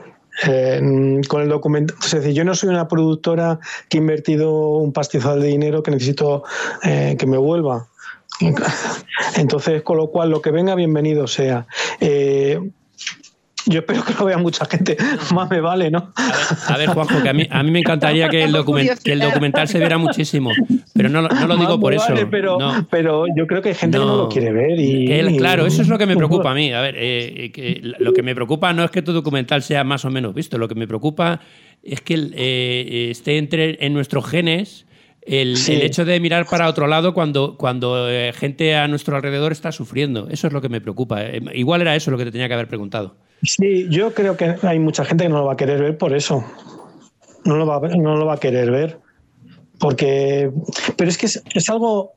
eh, con el documental, es decir, yo no soy una productora que ha invertido un pastizal de dinero que necesito eh, que me vuelva. Entonces, con lo cual, lo que venga, bienvenido sea. Eh, yo espero que lo vea mucha gente, más me vale, ¿no? A ver, a ver, Juanjo, que a mí, a mí me encantaría que el, document, que el documental se viera muchísimo, pero no, no lo digo Más por me eso. vale, pero, no. pero yo creo que hay gente No. que no lo quiere ver. Y, Que el- claro, y- eso es lo que me preocupa a mí. A ver, eh, que lo que me preocupa no es que tu documental sea más o menos visto, lo que me preocupa es que eh, esté entre en nuestros genes el, Sí. el hecho de mirar para otro lado cuando, cuando eh, gente a nuestro alrededor está sufriendo. Eso es lo que me preocupa. Eh, igual era eso lo que te tenía que haber preguntado. Sí, yo creo que hay mucha gente que no lo va a querer ver por eso. No lo va, a- no lo va a querer ver. Porque, pero es que es, es algo,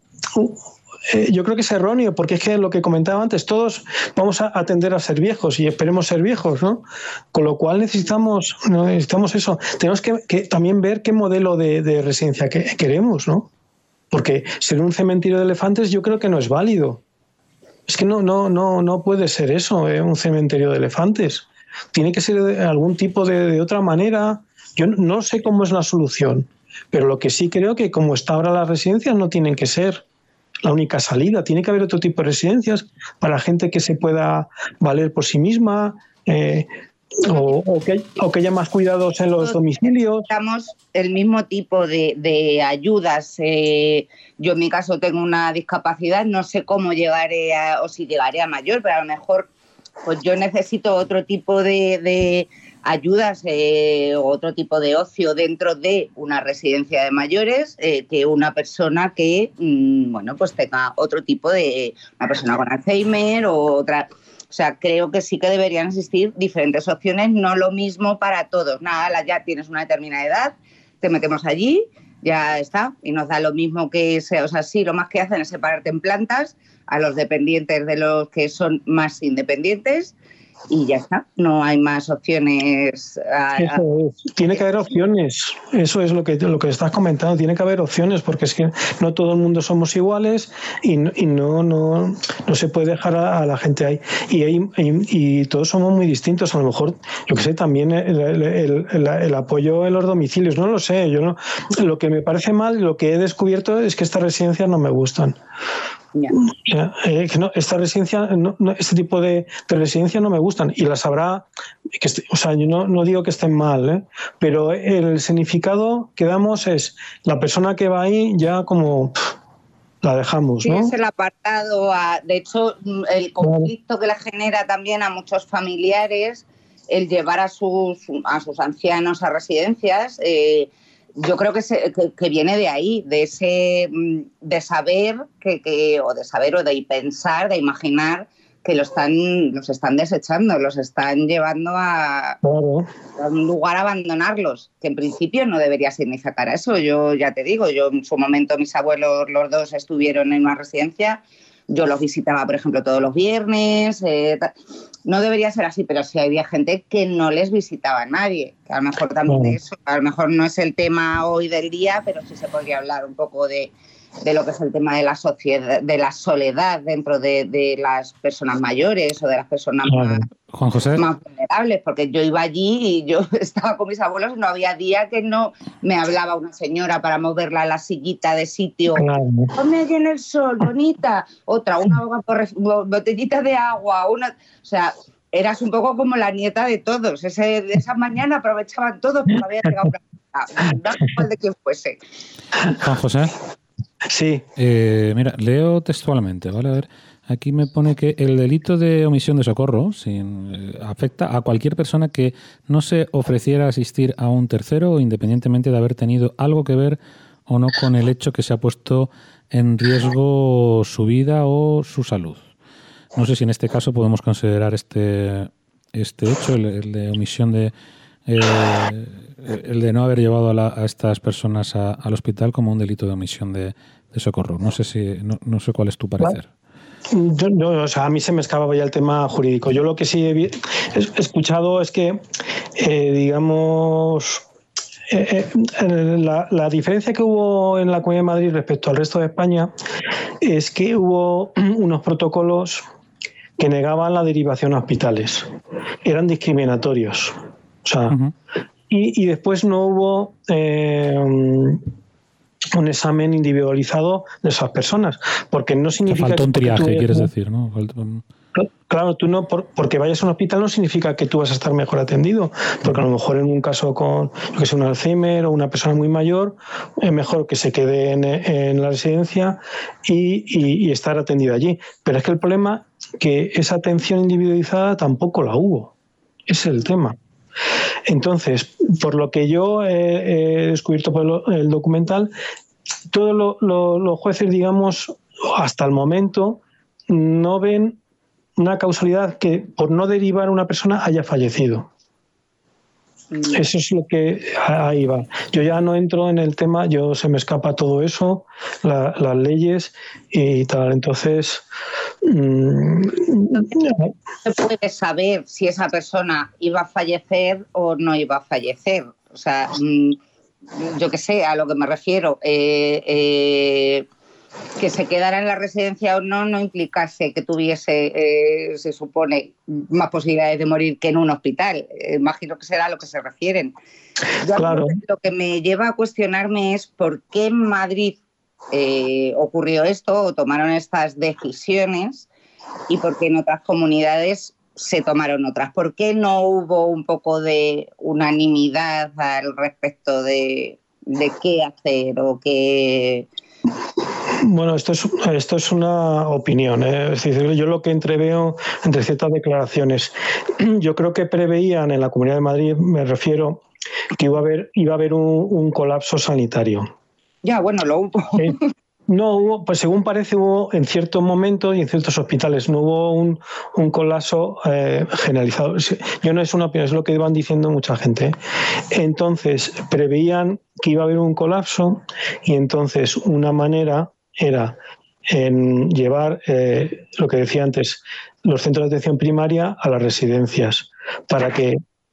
eh, yo creo que es erróneo, porque es que lo que comentaba antes, todos vamos a, a tender a ser viejos y esperemos ser viejos, ¿no? Con lo cual necesitamos, no, necesitamos eso. Tenemos que, que también ver qué modelo de, de residencia que, queremos, ¿no? Porque ser un cementerio de elefantes yo creo que no es válido. Es que no, no, no, no puede ser eso, ¿eh? Un cementerio de elefantes. Tiene que ser de algún tipo de, de otra manera. Yo no sé cómo es la solución. Pero lo que sí creo que como está ahora las residencias no tienen que ser la única salida. Tiene que haber otro tipo de residencias para gente que se pueda valer por sí misma, eh, o, o, que, o que haya más cuidados en los domicilios. Necesitamos el mismo tipo de, de ayudas. Eh, yo en mi caso tengo una discapacidad, no sé cómo llegaré a, o si llegaré a mayor, pero a lo mejor pues yo necesito otro tipo de... de ayudas, eh, otro tipo de ocio dentro de una residencia de mayores eh, que una persona que, mmm, bueno, pues tenga otro tipo de... una persona con Alzheimer o otra... O sea, creo que sí que deberían existir diferentes opciones, no lo mismo para todos. Nada, ya tienes una determinada edad, te metemos allí, ya está, y nos da lo mismo que sea. O sea, sí, lo más que hacen es separarte en plantas a los dependientes de los que son más independientes, y ya está, no hay más opciones. A, a... Eso es. Tiene que haber opciones, eso es lo que, lo que estás comentando, tiene que haber opciones, porque es que no todo el mundo somos iguales y, no, y no, no, no se puede dejar a, a la gente ahí. Y, hay, y, y todos somos muy distintos, a lo mejor, yo que sé, también el, el, el, el, el apoyo en los domicilios, no lo sé, yo no, lo que me parece mal, lo que he descubierto es que estas residencias no me gustan. Ya. O sea, eh, que no, esta residencia, no, no, este tipo de, de residencias no me gustan y las habrá, que, o sea, yo no, no digo que estén mal, ¿eh? Pero el significado que damos es la persona que va ahí ya como pff, la dejamos, ¿no? Sí, es el apartado, a, de hecho, el conflicto que le genera también a muchos familiares el llevar a sus, a sus ancianos a residencias. Eh, Yo creo que, se, que, que viene de ahí, de ese de saber que, que o de saber o de pensar, de imaginar que lo están, los están desechando, los están llevando a, claro. a un lugar a abandonarlos, que en principio no debería significar eso. Yo ya te digo, yo en su momento mis abuelos, los dos, estuvieron en una residencia. Yo los visitaba, por ejemplo, todos los viernes. Eh, no debería ser así, pero sí había gente que no les visitaba a nadie. Que a lo mejor también de eso, a lo mejor no es el tema hoy del día, pero sí se podría hablar un poco de, de lo que es el tema de la sociedad, de la soledad dentro de, de las personas mayores o de las personas claro. más, Juan José. más vulnerables, porque yo iba allí y yo estaba con mis abuelos y no había día que no me hablaba una señora para moverla a la sillita de sitio. Claro. Ponme allí en el sol, bonita. Otra, una botellita de agua, una... O sea, eras un poco como la nieta de todos. Ese, de esa mañana aprovechaban todos porque había llegado una... Da igual de quien fuese. Juan José. Sí. Eh, mira, leo textualmente, ¿vale? A ver, aquí me pone que el delito de omisión de socorro sin, eh, afecta a cualquier persona que no se ofreciera a asistir a un tercero, independientemente de haber tenido algo que ver o no con el hecho que se ha puesto en riesgo su vida o su salud. No sé si en este caso podemos considerar este, este hecho, el, el de omisión de... Eh, el de no haber llevado a, la, a estas personas a, al hospital como un delito de omisión de, de socorro. No sé si no, no sé cuál es tu parecer. Yo, yo, o sea, a mí se me escapa ya el tema jurídico. Yo lo que sí he, he escuchado es que, eh, digamos, eh, eh, la, la diferencia que hubo en la Comunidad de Madrid respecto al resto de España es que hubo unos protocolos que negaban la derivación a hospitales. Eran discriminatorios. O sea, uh-huh. y, y después no hubo eh, un examen individualizado de esas personas, porque no significa... Falta un triaje, tú, quieres decir, ¿no? Falta un... Claro, tú no, por, porque vayas a un hospital no significa que tú vas a estar mejor atendido, porque a lo mejor en un caso con, yo que sé, un Alzheimer o una persona muy mayor, es mejor que se quede en, en la residencia y, y, y estar atendido allí. Pero es que el problema es que esa atención individualizada tampoco la hubo. Ese es el tema. Entonces, por lo que yo he, he descubierto por el documental, todos lo, lo, los jueces, digamos, hasta el momento, no ven una causalidad que por no derivar una persona haya fallecido. Eso es lo que ahí va. Yo ya no entro en el tema, yo se me escapa todo eso, la, las leyes y tal. Entonces, mmm... no se puede saber si esa persona iba a fallecer o no iba a fallecer. O sea, mmm, yo qué sé, a lo que me refiero. Eh, eh, que se quedara en la residencia o no, no implicase que tuviese, eh, se supone, más posibilidades de morir que en un hospital. Eh, imagino que será a lo que se refieren. Yo, claro. Lo que me lleva a cuestionarme es por qué en Madrid eh, ocurrió esto o tomaron estas decisiones y por qué en otras comunidades se tomaron otras. ¿Por qué no hubo un poco de unanimidad al respecto de, de qué hacer o qué...? Bueno, esto es, esto es una opinión, ¿eh? Es decir, yo lo que entreveo entre ciertas declaraciones, yo creo que preveían en la Comunidad de Madrid, me refiero, que iba a haber, iba a haber un, un colapso sanitario. Ya, bueno, lo hubo. ¿Eh? No hubo, pues según parece hubo en ciertos momentos y en ciertos hospitales, no hubo un, un colapso eh, generalizado. Yo no es una opinión, es lo que van diciendo mucha gente. Entonces, preveían que iba a haber un colapso y entonces una manera era en llevar eh, lo que decía antes, los centros de atención primaria a las residencias, para que,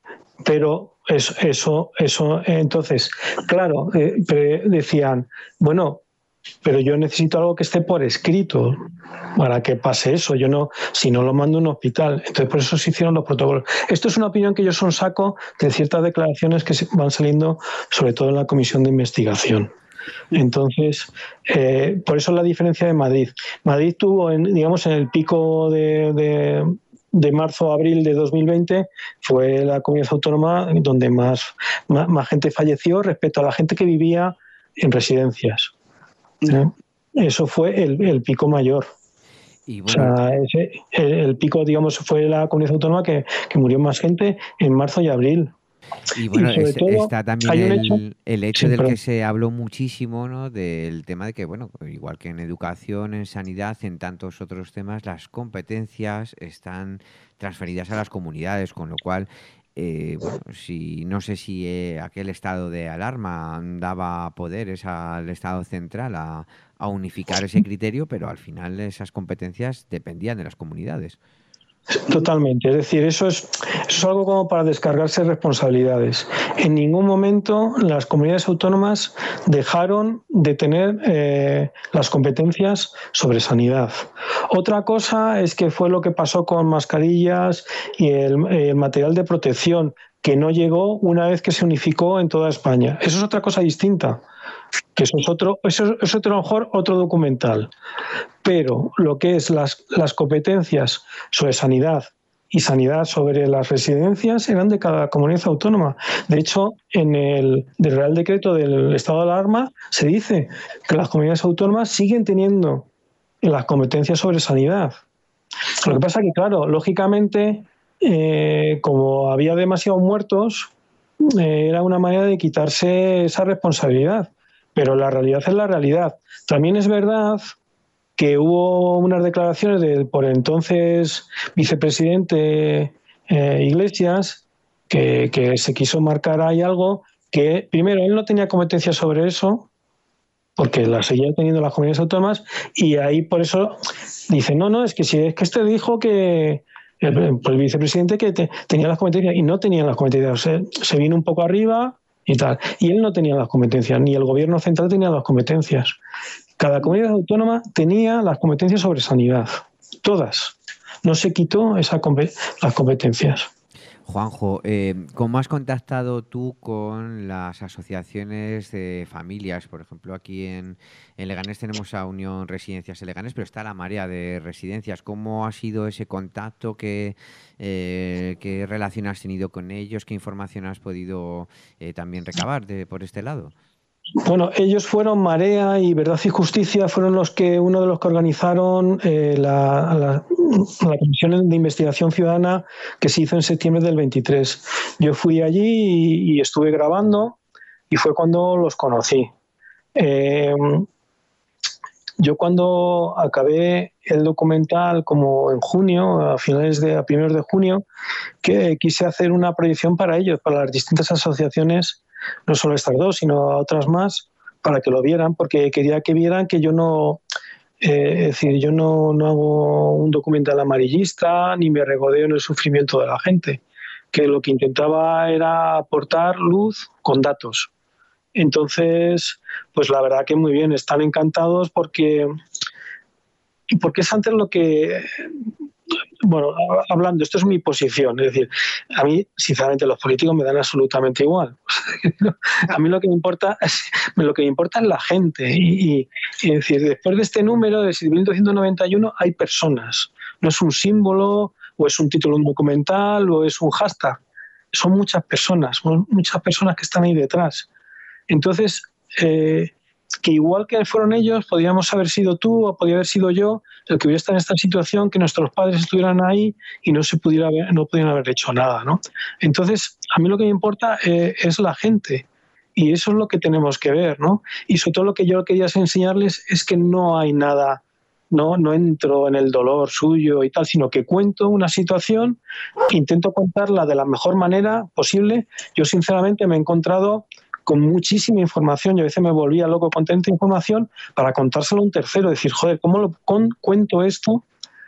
pero eso, eso, eso entonces, claro, eh, decían, bueno, pero yo necesito algo que esté por escrito para que pase eso. Yo no, si no lo mando a un hospital. Entonces, por eso se hicieron los protocolos. Esto es una opinión que yo son saco de ciertas declaraciones que van saliendo, sobre todo en la comisión de investigación. Entonces, eh, por eso la diferencia de Madrid. Madrid tuvo, en, digamos, en el pico de, de, de marzo-abril de dos mil veinte, fue la comunidad autónoma donde más, más, más gente falleció respecto a la gente que vivía en residencias. ¿Eh? Eso fue el, el pico mayor. Y bueno, o sea, ese, el, el pico, digamos, fue la comunidad autónoma que, que murió más gente en marzo y abril. Y bueno, y es, todo, está también el hecho, hecho, el hecho sí, del pero... que se habló muchísimo, ¿no? Del tema de que, bueno, igual que en educación, en sanidad, en tantos otros temas, las competencias están transferidas a las comunidades, con lo cual, eh, bueno, si no sé si eh, aquel estado de alarma daba poderes al Estado central a, a unificar ese criterio, pero al final esas competencias dependían de las comunidades. Totalmente, es decir, eso es, eso es algo como para descargarse responsabilidades. En ningún momento las comunidades autónomas dejaron de tener eh, las competencias sobre sanidad. Otra cosa es que fue lo que pasó con mascarillas y el, el material de protección, que no llegó una vez que se unificó en toda España. Eso es otra cosa distinta, que eso es otro, eso es otro, a lo mejor otro documental. Pero lo que es las, las competencias sobre sanidad y sanidad sobre las residencias eran de cada comunidad autónoma. De hecho, en el del Real Decreto del estado de alarma se dice que las comunidades autónomas siguen teniendo las competencias sobre sanidad. Lo que pasa es que, claro, lógicamente, eh, como había demasiados muertos, eh, era una manera de quitarse esa responsabilidad. Pero la realidad es la realidad. También es verdad que hubo unas declaraciones del por entonces vicepresidente eh, Iglesias que, que se quiso marcar ahí algo que, primero, él no tenía competencia sobre eso, porque la seguía teniendo las comunidades autónomas, y ahí por eso dice, no, no, es que si es que este dijo que el, el vicepresidente que te, tenía las competencias, y no tenía las competencias, o sea, se vino un poco arriba y tal, y él no tenía las competencias, ni el gobierno central tenía las competencias. Cada comunidad autónoma tenía las competencias sobre sanidad, todas. No se quitó esa compet- las competencias. Juanjo, eh, ¿cómo has contactado tú con las asociaciones de familias? Por ejemplo, aquí en, en Leganés tenemos a Unión Residencias de Leganés, pero está la marea de residencias. ¿Cómo ha sido ese contacto? ¿Qué, eh, qué relación has tenido con ellos? ¿Qué información has podido eh, también recabar de, por este lado? Bueno, ellos fueron, Marea y Verdad y Justicia, fueron los que uno de los que organizaron eh, la, la, la comisión de investigación ciudadana que se hizo en septiembre del veintitrés. Yo fui allí y, y estuve grabando y fue cuando los conocí. Eh, yo cuando acabé el documental, como en junio, a finales de, a primeros de junio, que quise hacer una proyección para ellos, para las distintas asociaciones, no solo estas dos, sino otras más, para que lo vieran, porque quería que vieran que yo no, eh, es decir, yo no, no hago un documental amarillista, ni me regodeo en el sufrimiento de la gente, que lo que intentaba era aportar luz con datos. Entonces, pues la verdad que muy bien, están encantados porque, porque es antes lo que... Bueno, hablando, esto es mi posición, es decir, a mí, sinceramente, los políticos me dan absolutamente igual. A mí lo que me importa es, lo que me importa es la gente. Y, y, y es decir, después de este número de siete mil doscientos noventa y uno hay personas. No es un símbolo, o es un título de un documental, o es un hashtag. Son muchas personas, muchas personas que están ahí detrás. Entonces, eh, que igual que fueron ellos, podríamos haber sido tú o podría haber sido yo el que hubiera estado en esta situación, que nuestros padres estuvieran ahí y no se pudiera haber, no pudieran haber hecho nada, ¿no? Entonces, a mí lo que me importa eh, es la gente y eso es lo que tenemos que ver, ¿no? Y sobre todo lo que yo quería enseñarles es que no hay nada, no, no entro en el dolor suyo y tal, sino que cuento una situación, intento contarla de la mejor manera posible. Yo sinceramente me he encontrado con muchísima información y a veces me volvía loco con tanta información para contárselo a un tercero, decir, joder, ¿cómo lo con, cuento esto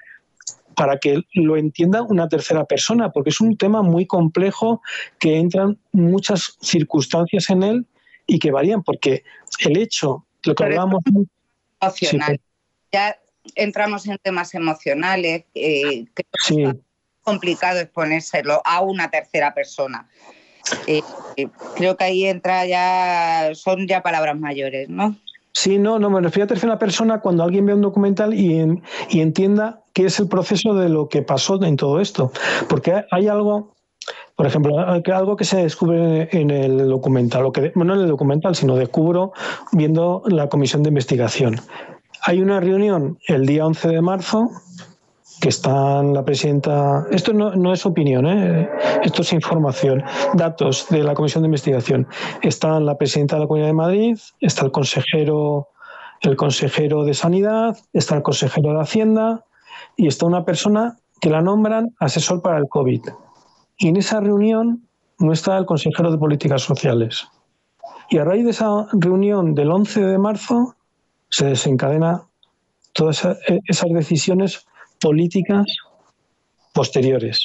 para que lo entienda una tercera persona? Porque es un tema muy complejo que entran muchas circunstancias en él y que varían, porque el hecho, lo que hablábamos... Emocional. Sí, ya entramos en temas emocionales, eh, que sí. Es complicado exponérselo a una tercera persona. Eh, eh, creo que ahí entra ya, son ya palabras mayores, ¿no? Sí, no, no, me refiero a tercera persona cuando alguien ve un documental y, en, y entienda qué es el proceso de lo que pasó en todo esto. Porque hay algo, por ejemplo, algo que se descubre en el documental, o que, bueno, no en el documental, sino descubro viendo la comisión de investigación. Hay una reunión el día once de marzo que está la presidenta... Esto no, no es opinión, ¿eh? Esto es información, datos de la Comisión de Investigación. Está la presidenta de la Comunidad de Madrid, está el consejero, el consejero de Sanidad, está el consejero de Hacienda y está una persona que la nombran asesor para el COVID. Y en esa reunión no está el consejero de Políticas Sociales. Y a raíz de esa reunión del once de marzo se desencadena todas esas, esas decisiones políticas posteriores.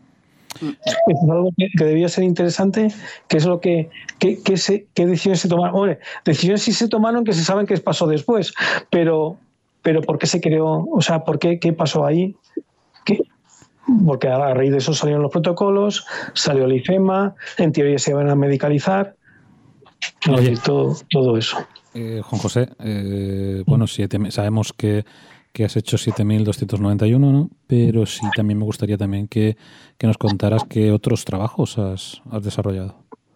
Es algo que, que debía ser interesante, que es lo que, que, que se, qué decisiones se tomaron. Hombre, decisiones sí se tomaron que se saben qué pasó después, pero, pero ¿por qué se creó? O sea, ¿por qué, qué pasó ahí? ¿Qué? Porque a raíz de eso salieron los protocolos, salió el IFEMA, en teoría se iban a medicalizar, Oye, todo, todo eso. Eh, Juan José, eh, bueno, siete, sabemos que que has hecho siete mil doscientos noventa y uno, ¿no? Pero sí, también me gustaría también que, que nos contaras qué otros trabajos has, has desarrollado.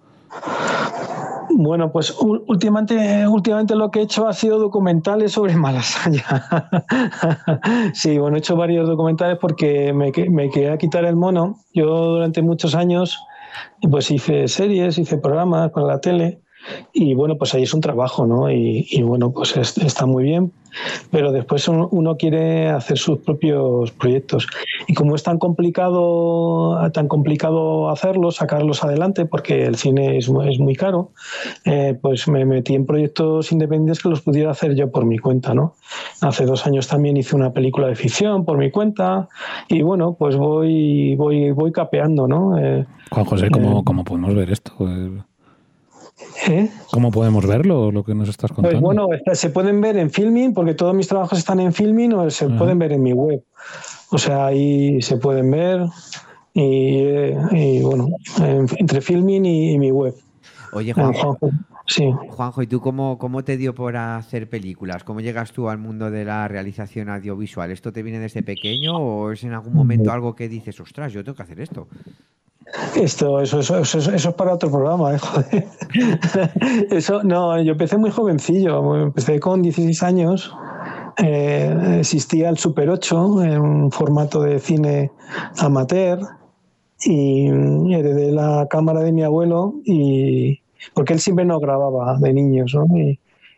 Bueno, pues últimamente, últimamente lo que he hecho ha sido documentales sobre Malasaña. Sí, bueno, he hecho varios documentales porque me, me quería quitar el mono. Yo durante muchos años pues hice series, hice programas para la tele. Y bueno, pues ahí es un trabajo, ¿no? Y, y bueno, pues es, está muy bien, pero después uno, uno quiere hacer sus propios proyectos. Y como es tan complicado, tan complicado hacerlos, sacarlos adelante, porque el cine es, es muy caro, eh, pues me metí en proyectos independientes que los pudiera hacer yo por mi cuenta, ¿no? Hace dos años también hice una película de ficción por mi cuenta y bueno, pues voy, voy, voy capeando, ¿no? Eh, Juan José, ¿cómo, eh, ¿cómo podemos ver esto? ¿Eh? ¿Cómo podemos verlo, lo que nos estás contando? Pues bueno, se pueden ver en Filmin, porque todos mis trabajos están en Filmin, o se uh-huh. pueden ver en mi web. O sea, ahí se pueden ver y, y bueno, entre Filmin y, y mi web. Oye, Juanjo, Juanjo, sí. Juanjo, ¿y tú cómo, cómo te dio por hacer películas? ¿Cómo llegas tú al mundo de la realización audiovisual? ¿Esto te viene desde pequeño o es en algún momento algo que dices, ostras, yo tengo que hacer esto? Esto, eso, eso, eso, eso es para otro programa, ¿eh? Joder. Eso, no, yo empecé muy jovencillo, empecé con dieciséis años, eh, existía el Super ocho en un formato de cine amateur y heredé la cámara de mi abuelo y porque él siempre nos grababa de niños, ¿no? Y,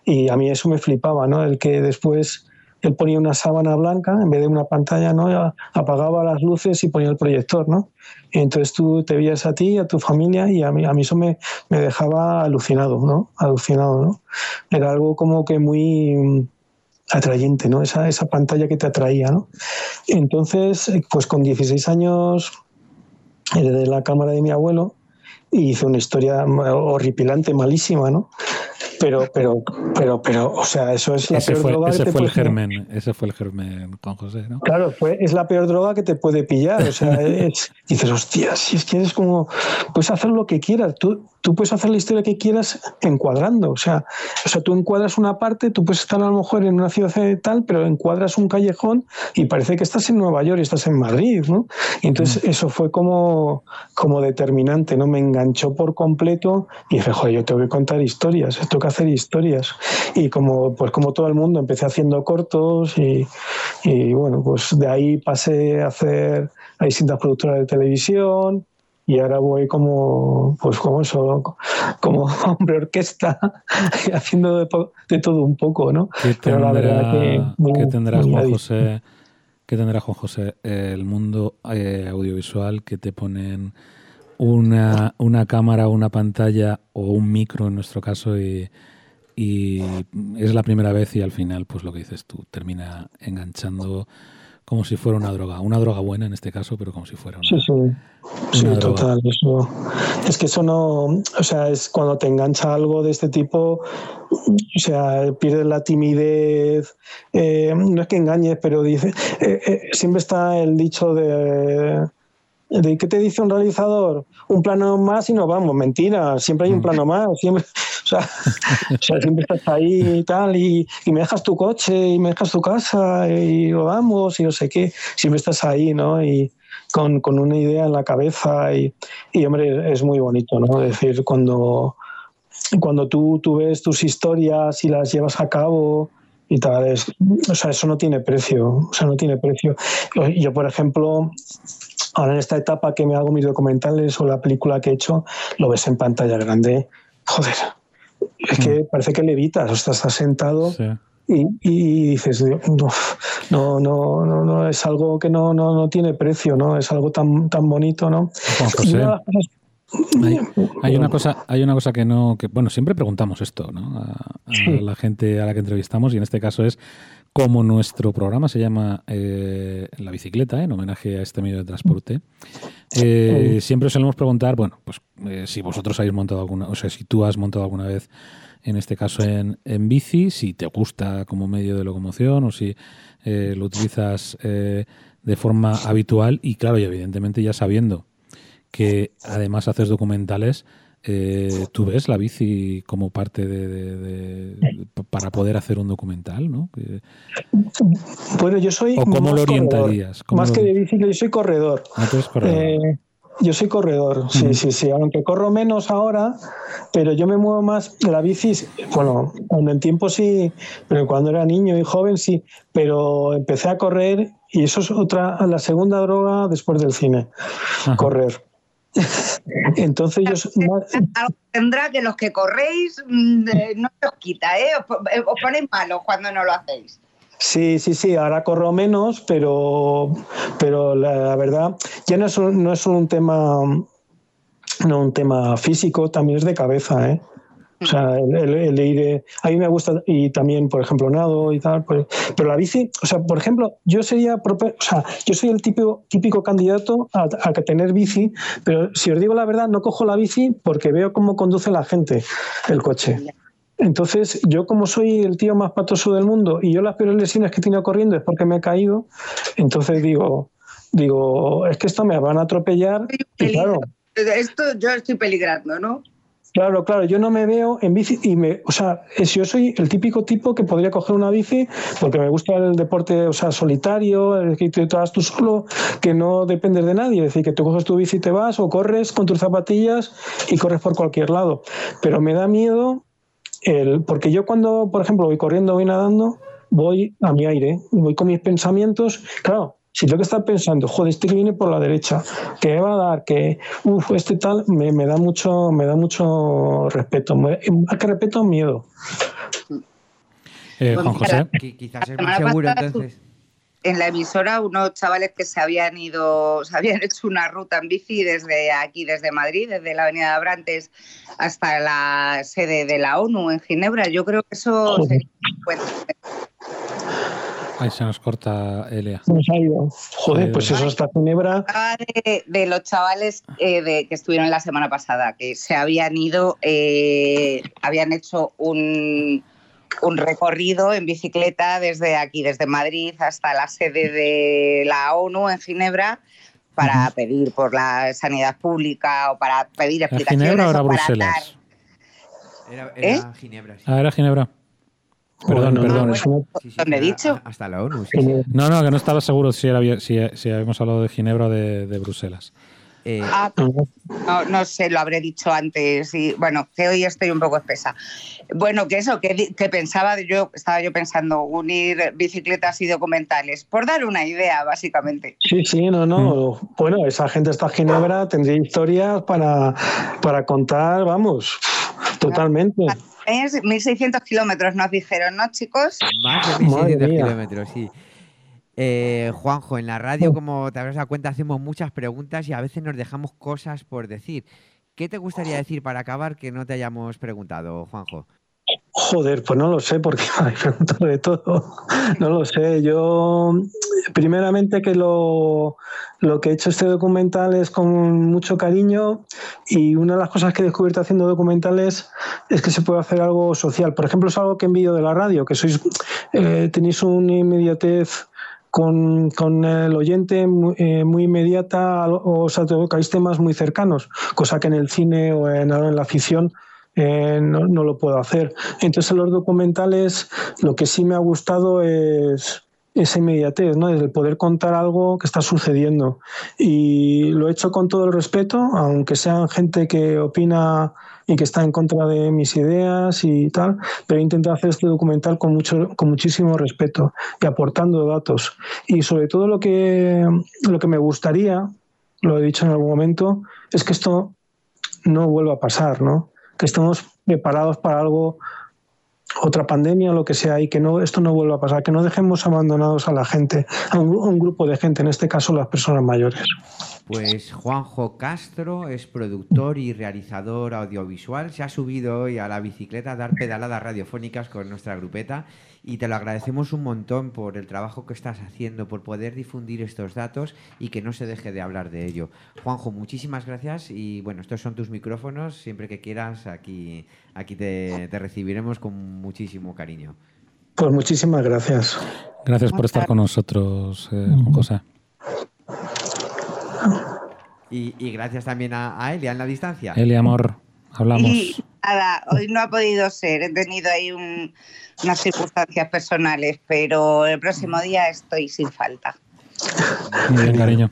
y a mí eso me flipaba, ¿no? El que después él ponía una sábana blanca en vez de una pantalla, ¿no? Apagaba las luces y ponía el proyector, ¿no? Y entonces tú te veías a ti, a tu familia, y a mí, a mí eso me, me dejaba alucinado, ¿no? Alucinado, ¿no? Era algo como que muy atrayente, ¿no? Esa, esa pantalla que te atraía, ¿no? Entonces, pues con dieciséis años heredé la cámara de mi abuelo y hice una historia horripilante, malísima, ¿no? Pero, pero, pero, pero, o sea, eso es la ese peor fue, droga ese que te fue el puede... germen, ese fue el germen con José, ¿no? Claro, fue, es la peor droga que te puede pillar. O sea, es, dices, hostia, si es que eres como, puedes hacer lo que quieras. Tú, tú puedes hacer la historia que quieras encuadrando. O sea, o sea, tú encuadras una parte, tú puedes estar a lo mejor en una ciudad tal, pero encuadras un callejón y parece que estás en Nueva York y estás en Madrid, ¿no? Y entonces mm. eso fue como, como determinante, ¿no? Me enganchó por completo y dije, joder, yo tengo que contar historias, tengo que hacer historias. Y como, pues como todo el mundo, empecé haciendo cortos y, y bueno, pues de ahí pasé a hacer a distintas productoras de televisión y ahora voy como, pues como eso, como hombre orquesta, haciendo de, de todo un poco, ¿no? ¿Qué Pero tendrá, la verdad que muy, ¿qué tendrá muy Juan José? ¿Qué tendrá Juan José? El mundo eh, audiovisual que te ponen una, una cámara, una pantalla o un micro en nuestro caso y y es la primera vez y al final, pues lo que dices tú, termina enganchando como si fuera una droga. Una droga buena en este caso, pero como si fuera una, sí, sí. una sí, droga. Total. Eso, es que eso no... O sea, es cuando te engancha algo de este tipo, o sea, pierdes la timidez. Eh, no es que engañes, pero dice... Eh, eh, siempre está el dicho de... ¿De qué te dice un realizador? Un plano más y nos vamos. Mentira, siempre hay un plano más. Siempre, o, sea, o sea, siempre estás ahí y tal, y, y me dejas tu coche, y me dejas tu casa, y vamos, y no sé qué. Siempre estás ahí, ¿no? Y con, con una idea en la cabeza, y, y hombre, es muy bonito, ¿no? Es decir, cuando, cuando tú, tú ves tus historias y las llevas a cabo y tal, es, o sea, eso no tiene precio. O sea, no tiene precio. Yo, por ejemplo... Ahora en esta etapa que me hago mis documentales o la película que he hecho, lo ves en pantalla grande, joder, es que parece que levitas, o sea, estás sentado sí. y, y dices, no, no, no, no, no, es algo que no, no, no tiene precio, ¿no? Es algo tan, tan bonito, ¿no? Juan José, hay, hay una cosa, hay una cosa que no, que bueno, siempre preguntamos esto, ¿no? A, a sí. la gente a la que entrevistamos y en este caso es como nuestro programa se llama eh, La Bicicleta, eh, en homenaje a este medio de transporte, eh, siempre os solemos preguntar, bueno, pues eh, si vosotros habéis montado alguna, o sea, si tú has montado alguna vez, en este caso en, en bici, si te gusta como medio de locomoción o si eh, lo utilizas eh, de forma habitual y claro, y evidentemente ya sabiendo que además haces documentales, Eh, tú ves la bici como parte de, de, de, de para poder hacer un documental, ¿no? Que... Bueno, yo soy ¿O cómo lo orientarías? ¿Cómo más lo... que de bici, yo soy corredor. Ah, tú eres corredor. Eh, yo soy corredor, sí, mm. sí, sí. Aunque corro menos ahora, pero yo me muevo más. La bici, bueno, cuando en tiempo sí, pero cuando era niño y joven sí. Pero empecé a correr y eso es otra, la segunda droga después del cine. Ajá. Correr. Entonces yo algo tendrá que los que corréis no se os quita, ¿eh? Os, os ponéis malos cuando no lo hacéis. Sí, sí, sí, ahora corro menos, pero, pero la, la verdad ya no es, un, no es solo un tema, no un tema físico, también es de cabeza, ¿eh? O sea, el, el, el ir... A mí me gusta, y también, por ejemplo, nado y tal, pues, pero la bici, o sea, por ejemplo, yo sería, o sea, yo soy el típico, típico candidato a, a tener bici, pero si os digo la verdad, no cojo la bici porque veo cómo conduce la gente el coche. Entonces, yo como soy el tío más patoso del mundo y yo las peores lesiones que he tenido corriendo es porque me he caído, entonces digo, digo, es que esto me van a atropellar y claro... Esto yo estoy peligrando, ¿no? Claro, claro, yo no me veo en bici y me, o sea, es, yo soy el típico tipo que podría coger una bici porque me gusta el deporte, o sea, solitario, el que te vas tú solo, que no dependes de nadie, es decir, que tú coges tu bici y te vas o corres con tus zapatillas y corres por cualquier lado. Pero me da miedo el, porque yo cuando, por ejemplo, voy corriendo, voy nadando, voy a mi aire, voy con mis pensamientos, claro. Si tengo que estar pensando, joder, este que viene por la derecha, que me va a dar, que uff, este tal, me, me da mucho, me da mucho respeto, me, que respeto miedo. Eh, Juan José. Quizás es más seguro, entonces. En la emisora, unos chavales que se habían ido, se habían hecho una ruta en bici desde aquí, desde Madrid, desde la Avenida de Abrantes hasta la sede de la ONU en Ginebra. Yo creo que eso Joder. se bueno, Ahí se nos corta Elia. Nos ha ido. Joder, pues eso hasta Ginebra. de, de los chavales eh, de, que estuvieron la semana pasada, que se habían ido, eh, habían hecho un, un recorrido en bicicleta desde aquí, desde Madrid hasta la sede de la ONU en Ginebra para uh-huh. pedir por la sanidad pública o para pedir explicaciones. ¿Ginebra o era o para Bruselas? Dar... Era, era ¿Eh? Ginebra. Sí. Ah, era Ginebra. Perdón, bueno, perdón. No, bueno, sí, sí, ¿dónde he dicho? Hasta la ONU. Sí, sí. No, no, que no estaba seguro si, era, si, si habíamos hablado de Ginebra o de, de Bruselas. Eh, ah, no, no sé, lo habré dicho antes. Y, bueno, que hoy estoy un poco espesa. Bueno, que eso, que, que pensaba yo, estaba yo pensando, unir bicicletas y documentales, por dar una idea, básicamente. Sí, sí, no, no. Mm. Bueno, esa gente está en Ginebra, tendría historias para, para contar, vamos, totalmente. Es mil seiscientos kilómetros, nos dijeron, ¿no, chicos? Más de mil seiscientos kilómetros, sí. Eh, Juanjo, en la radio, como te habrás dado cuenta, hacemos muchas preguntas y a veces nos dejamos cosas por decir. ¿Qué te gustaría decir para acabar que no te hayamos preguntado, Juanjo? Joder, pues no lo sé, porque me habéis preguntado de todo. No lo sé. Yo, primeramente, que lo, lo que he hecho este documental es con mucho cariño, y una de las cosas que he descubierto haciendo documentales es que se puede hacer algo social. Por ejemplo, es algo que envidio de la radio, que sois eh, tenéis una inmediatez con, con el oyente muy, eh, muy inmediata, o sea, tocáis temas muy cercanos, cosa que en el cine o en, en la ficción Eh, no, no lo puedo hacer. Entonces, en los documentales lo que sí me ha gustado es esa inmediatez, ¿no? Es el poder contar algo que está sucediendo, y lo he hecho con todo el respeto, aunque sean gente que opina y que está en contra de mis ideas y tal, pero he intentado hacer este documental con mucho, con muchísimo respeto y aportando datos. Y sobre todo lo que, lo que me gustaría, lo he dicho en algún momento, es que esto no vuelva a pasar, ¿no? Que estemos preparados para algo, otra pandemia o lo que sea, y que no esto no vuelva a pasar, que no dejemos abandonados a la gente, a un, a un grupo de gente, en este caso las personas mayores. Pues Juanjo Castro es productor y realizador audiovisual. Se ha subido hoy a la bicicleta a dar pedaladas radiofónicas con nuestra grupeta, y te lo agradecemos un montón por el trabajo que estás haciendo, por poder difundir estos datos y que no se deje de hablar de ello. Juanjo, muchísimas gracias, y bueno, estos son tus micrófonos. Siempre que quieras, aquí, aquí te, te recibiremos con muchísimo cariño. Pues muchísimas gracias. Gracias por estar con nosotros, eh, Juan José. Y, y gracias también a, a Elia en la distancia. Elia, amor, hablamos. Y nada, hoy no ha podido ser, he tenido ahí un, unas circunstancias personales, pero el próximo día estoy sin falta. Muy bien, cariño.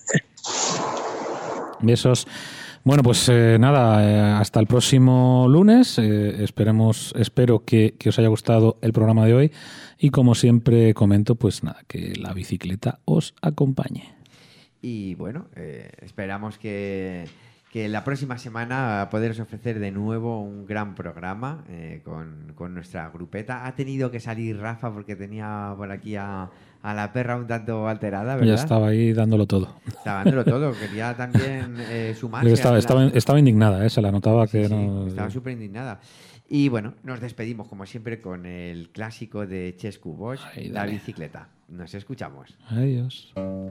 Besos. Bueno, pues eh, nada, eh, hasta el próximo lunes. Eh, esperemos, espero que, que os haya gustado el programa de hoy, y como siempre comento, pues nada, que la bicicleta os acompañe. Y bueno, eh, esperamos que, que la próxima semana poderos ofrecer de nuevo un gran programa eh, con, con nuestra grupeta. Ha tenido que salir Rafa porque tenía por aquí a, a la perra un tanto alterada, ¿verdad? Ya estaba ahí dándolo todo. Estaba dándolo todo, quería también eh, sumarse. Estaba, a estaba, la... estaba indignada, ¿eh? Se la notaba sí, que sí, no... estaba súper indignada. Y bueno, nos despedimos como siempre con el clásico de Chescu Bosch, Ay, La bicicleta. Nos escuchamos. Adiós.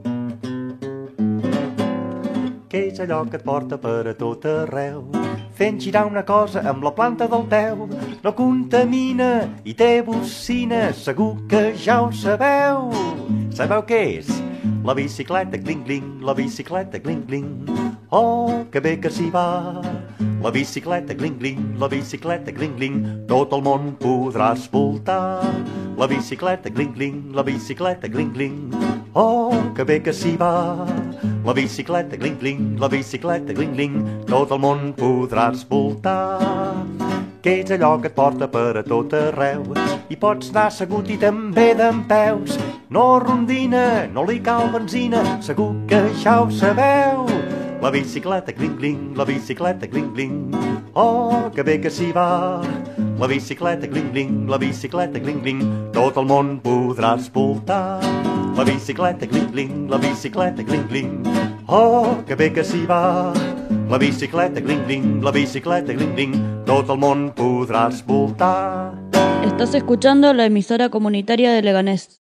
Què és allò que et porta per a tot arreu? Fent girar una cosa amb la planta del peu. No contamina i té bocina, segur que ja ho sabeu. Sabeu què és? La bicicleta cling-cling, la bicicleta cling-cling. Oh, que bé que s'hi va. La bicicleta cling-cling, la bicicleta cling-cling. Tot el món podràs voltar. La bicicleta cling-cling, la bicicleta cling-cling. Oh, que bé que s'hi va. La bicicleta cling-cling, la bicicleta cling-cling. Tot el món podràs voltar. Què és allò que et porta per a tot arreu? I pots anar assegut i també dempeus. No rondina, no li cal benzina, segur que ja ho sabeu. La bicicleta cling-cling, la bicicleta cling-cling. Oh, que bé que s'hi va. La bicicleta, gling, gling, la bicicleta, gling, gling, tot el món podràs voltar. La bicicleta, gling, gling, la bicicleta, gling, gling, oh, que bé que s'hi va. La bicicleta, gling, gling, la bicicleta, gling, gling, tot el món podràs voltar. Estás escuchando la emisora comunitaria de Leganés.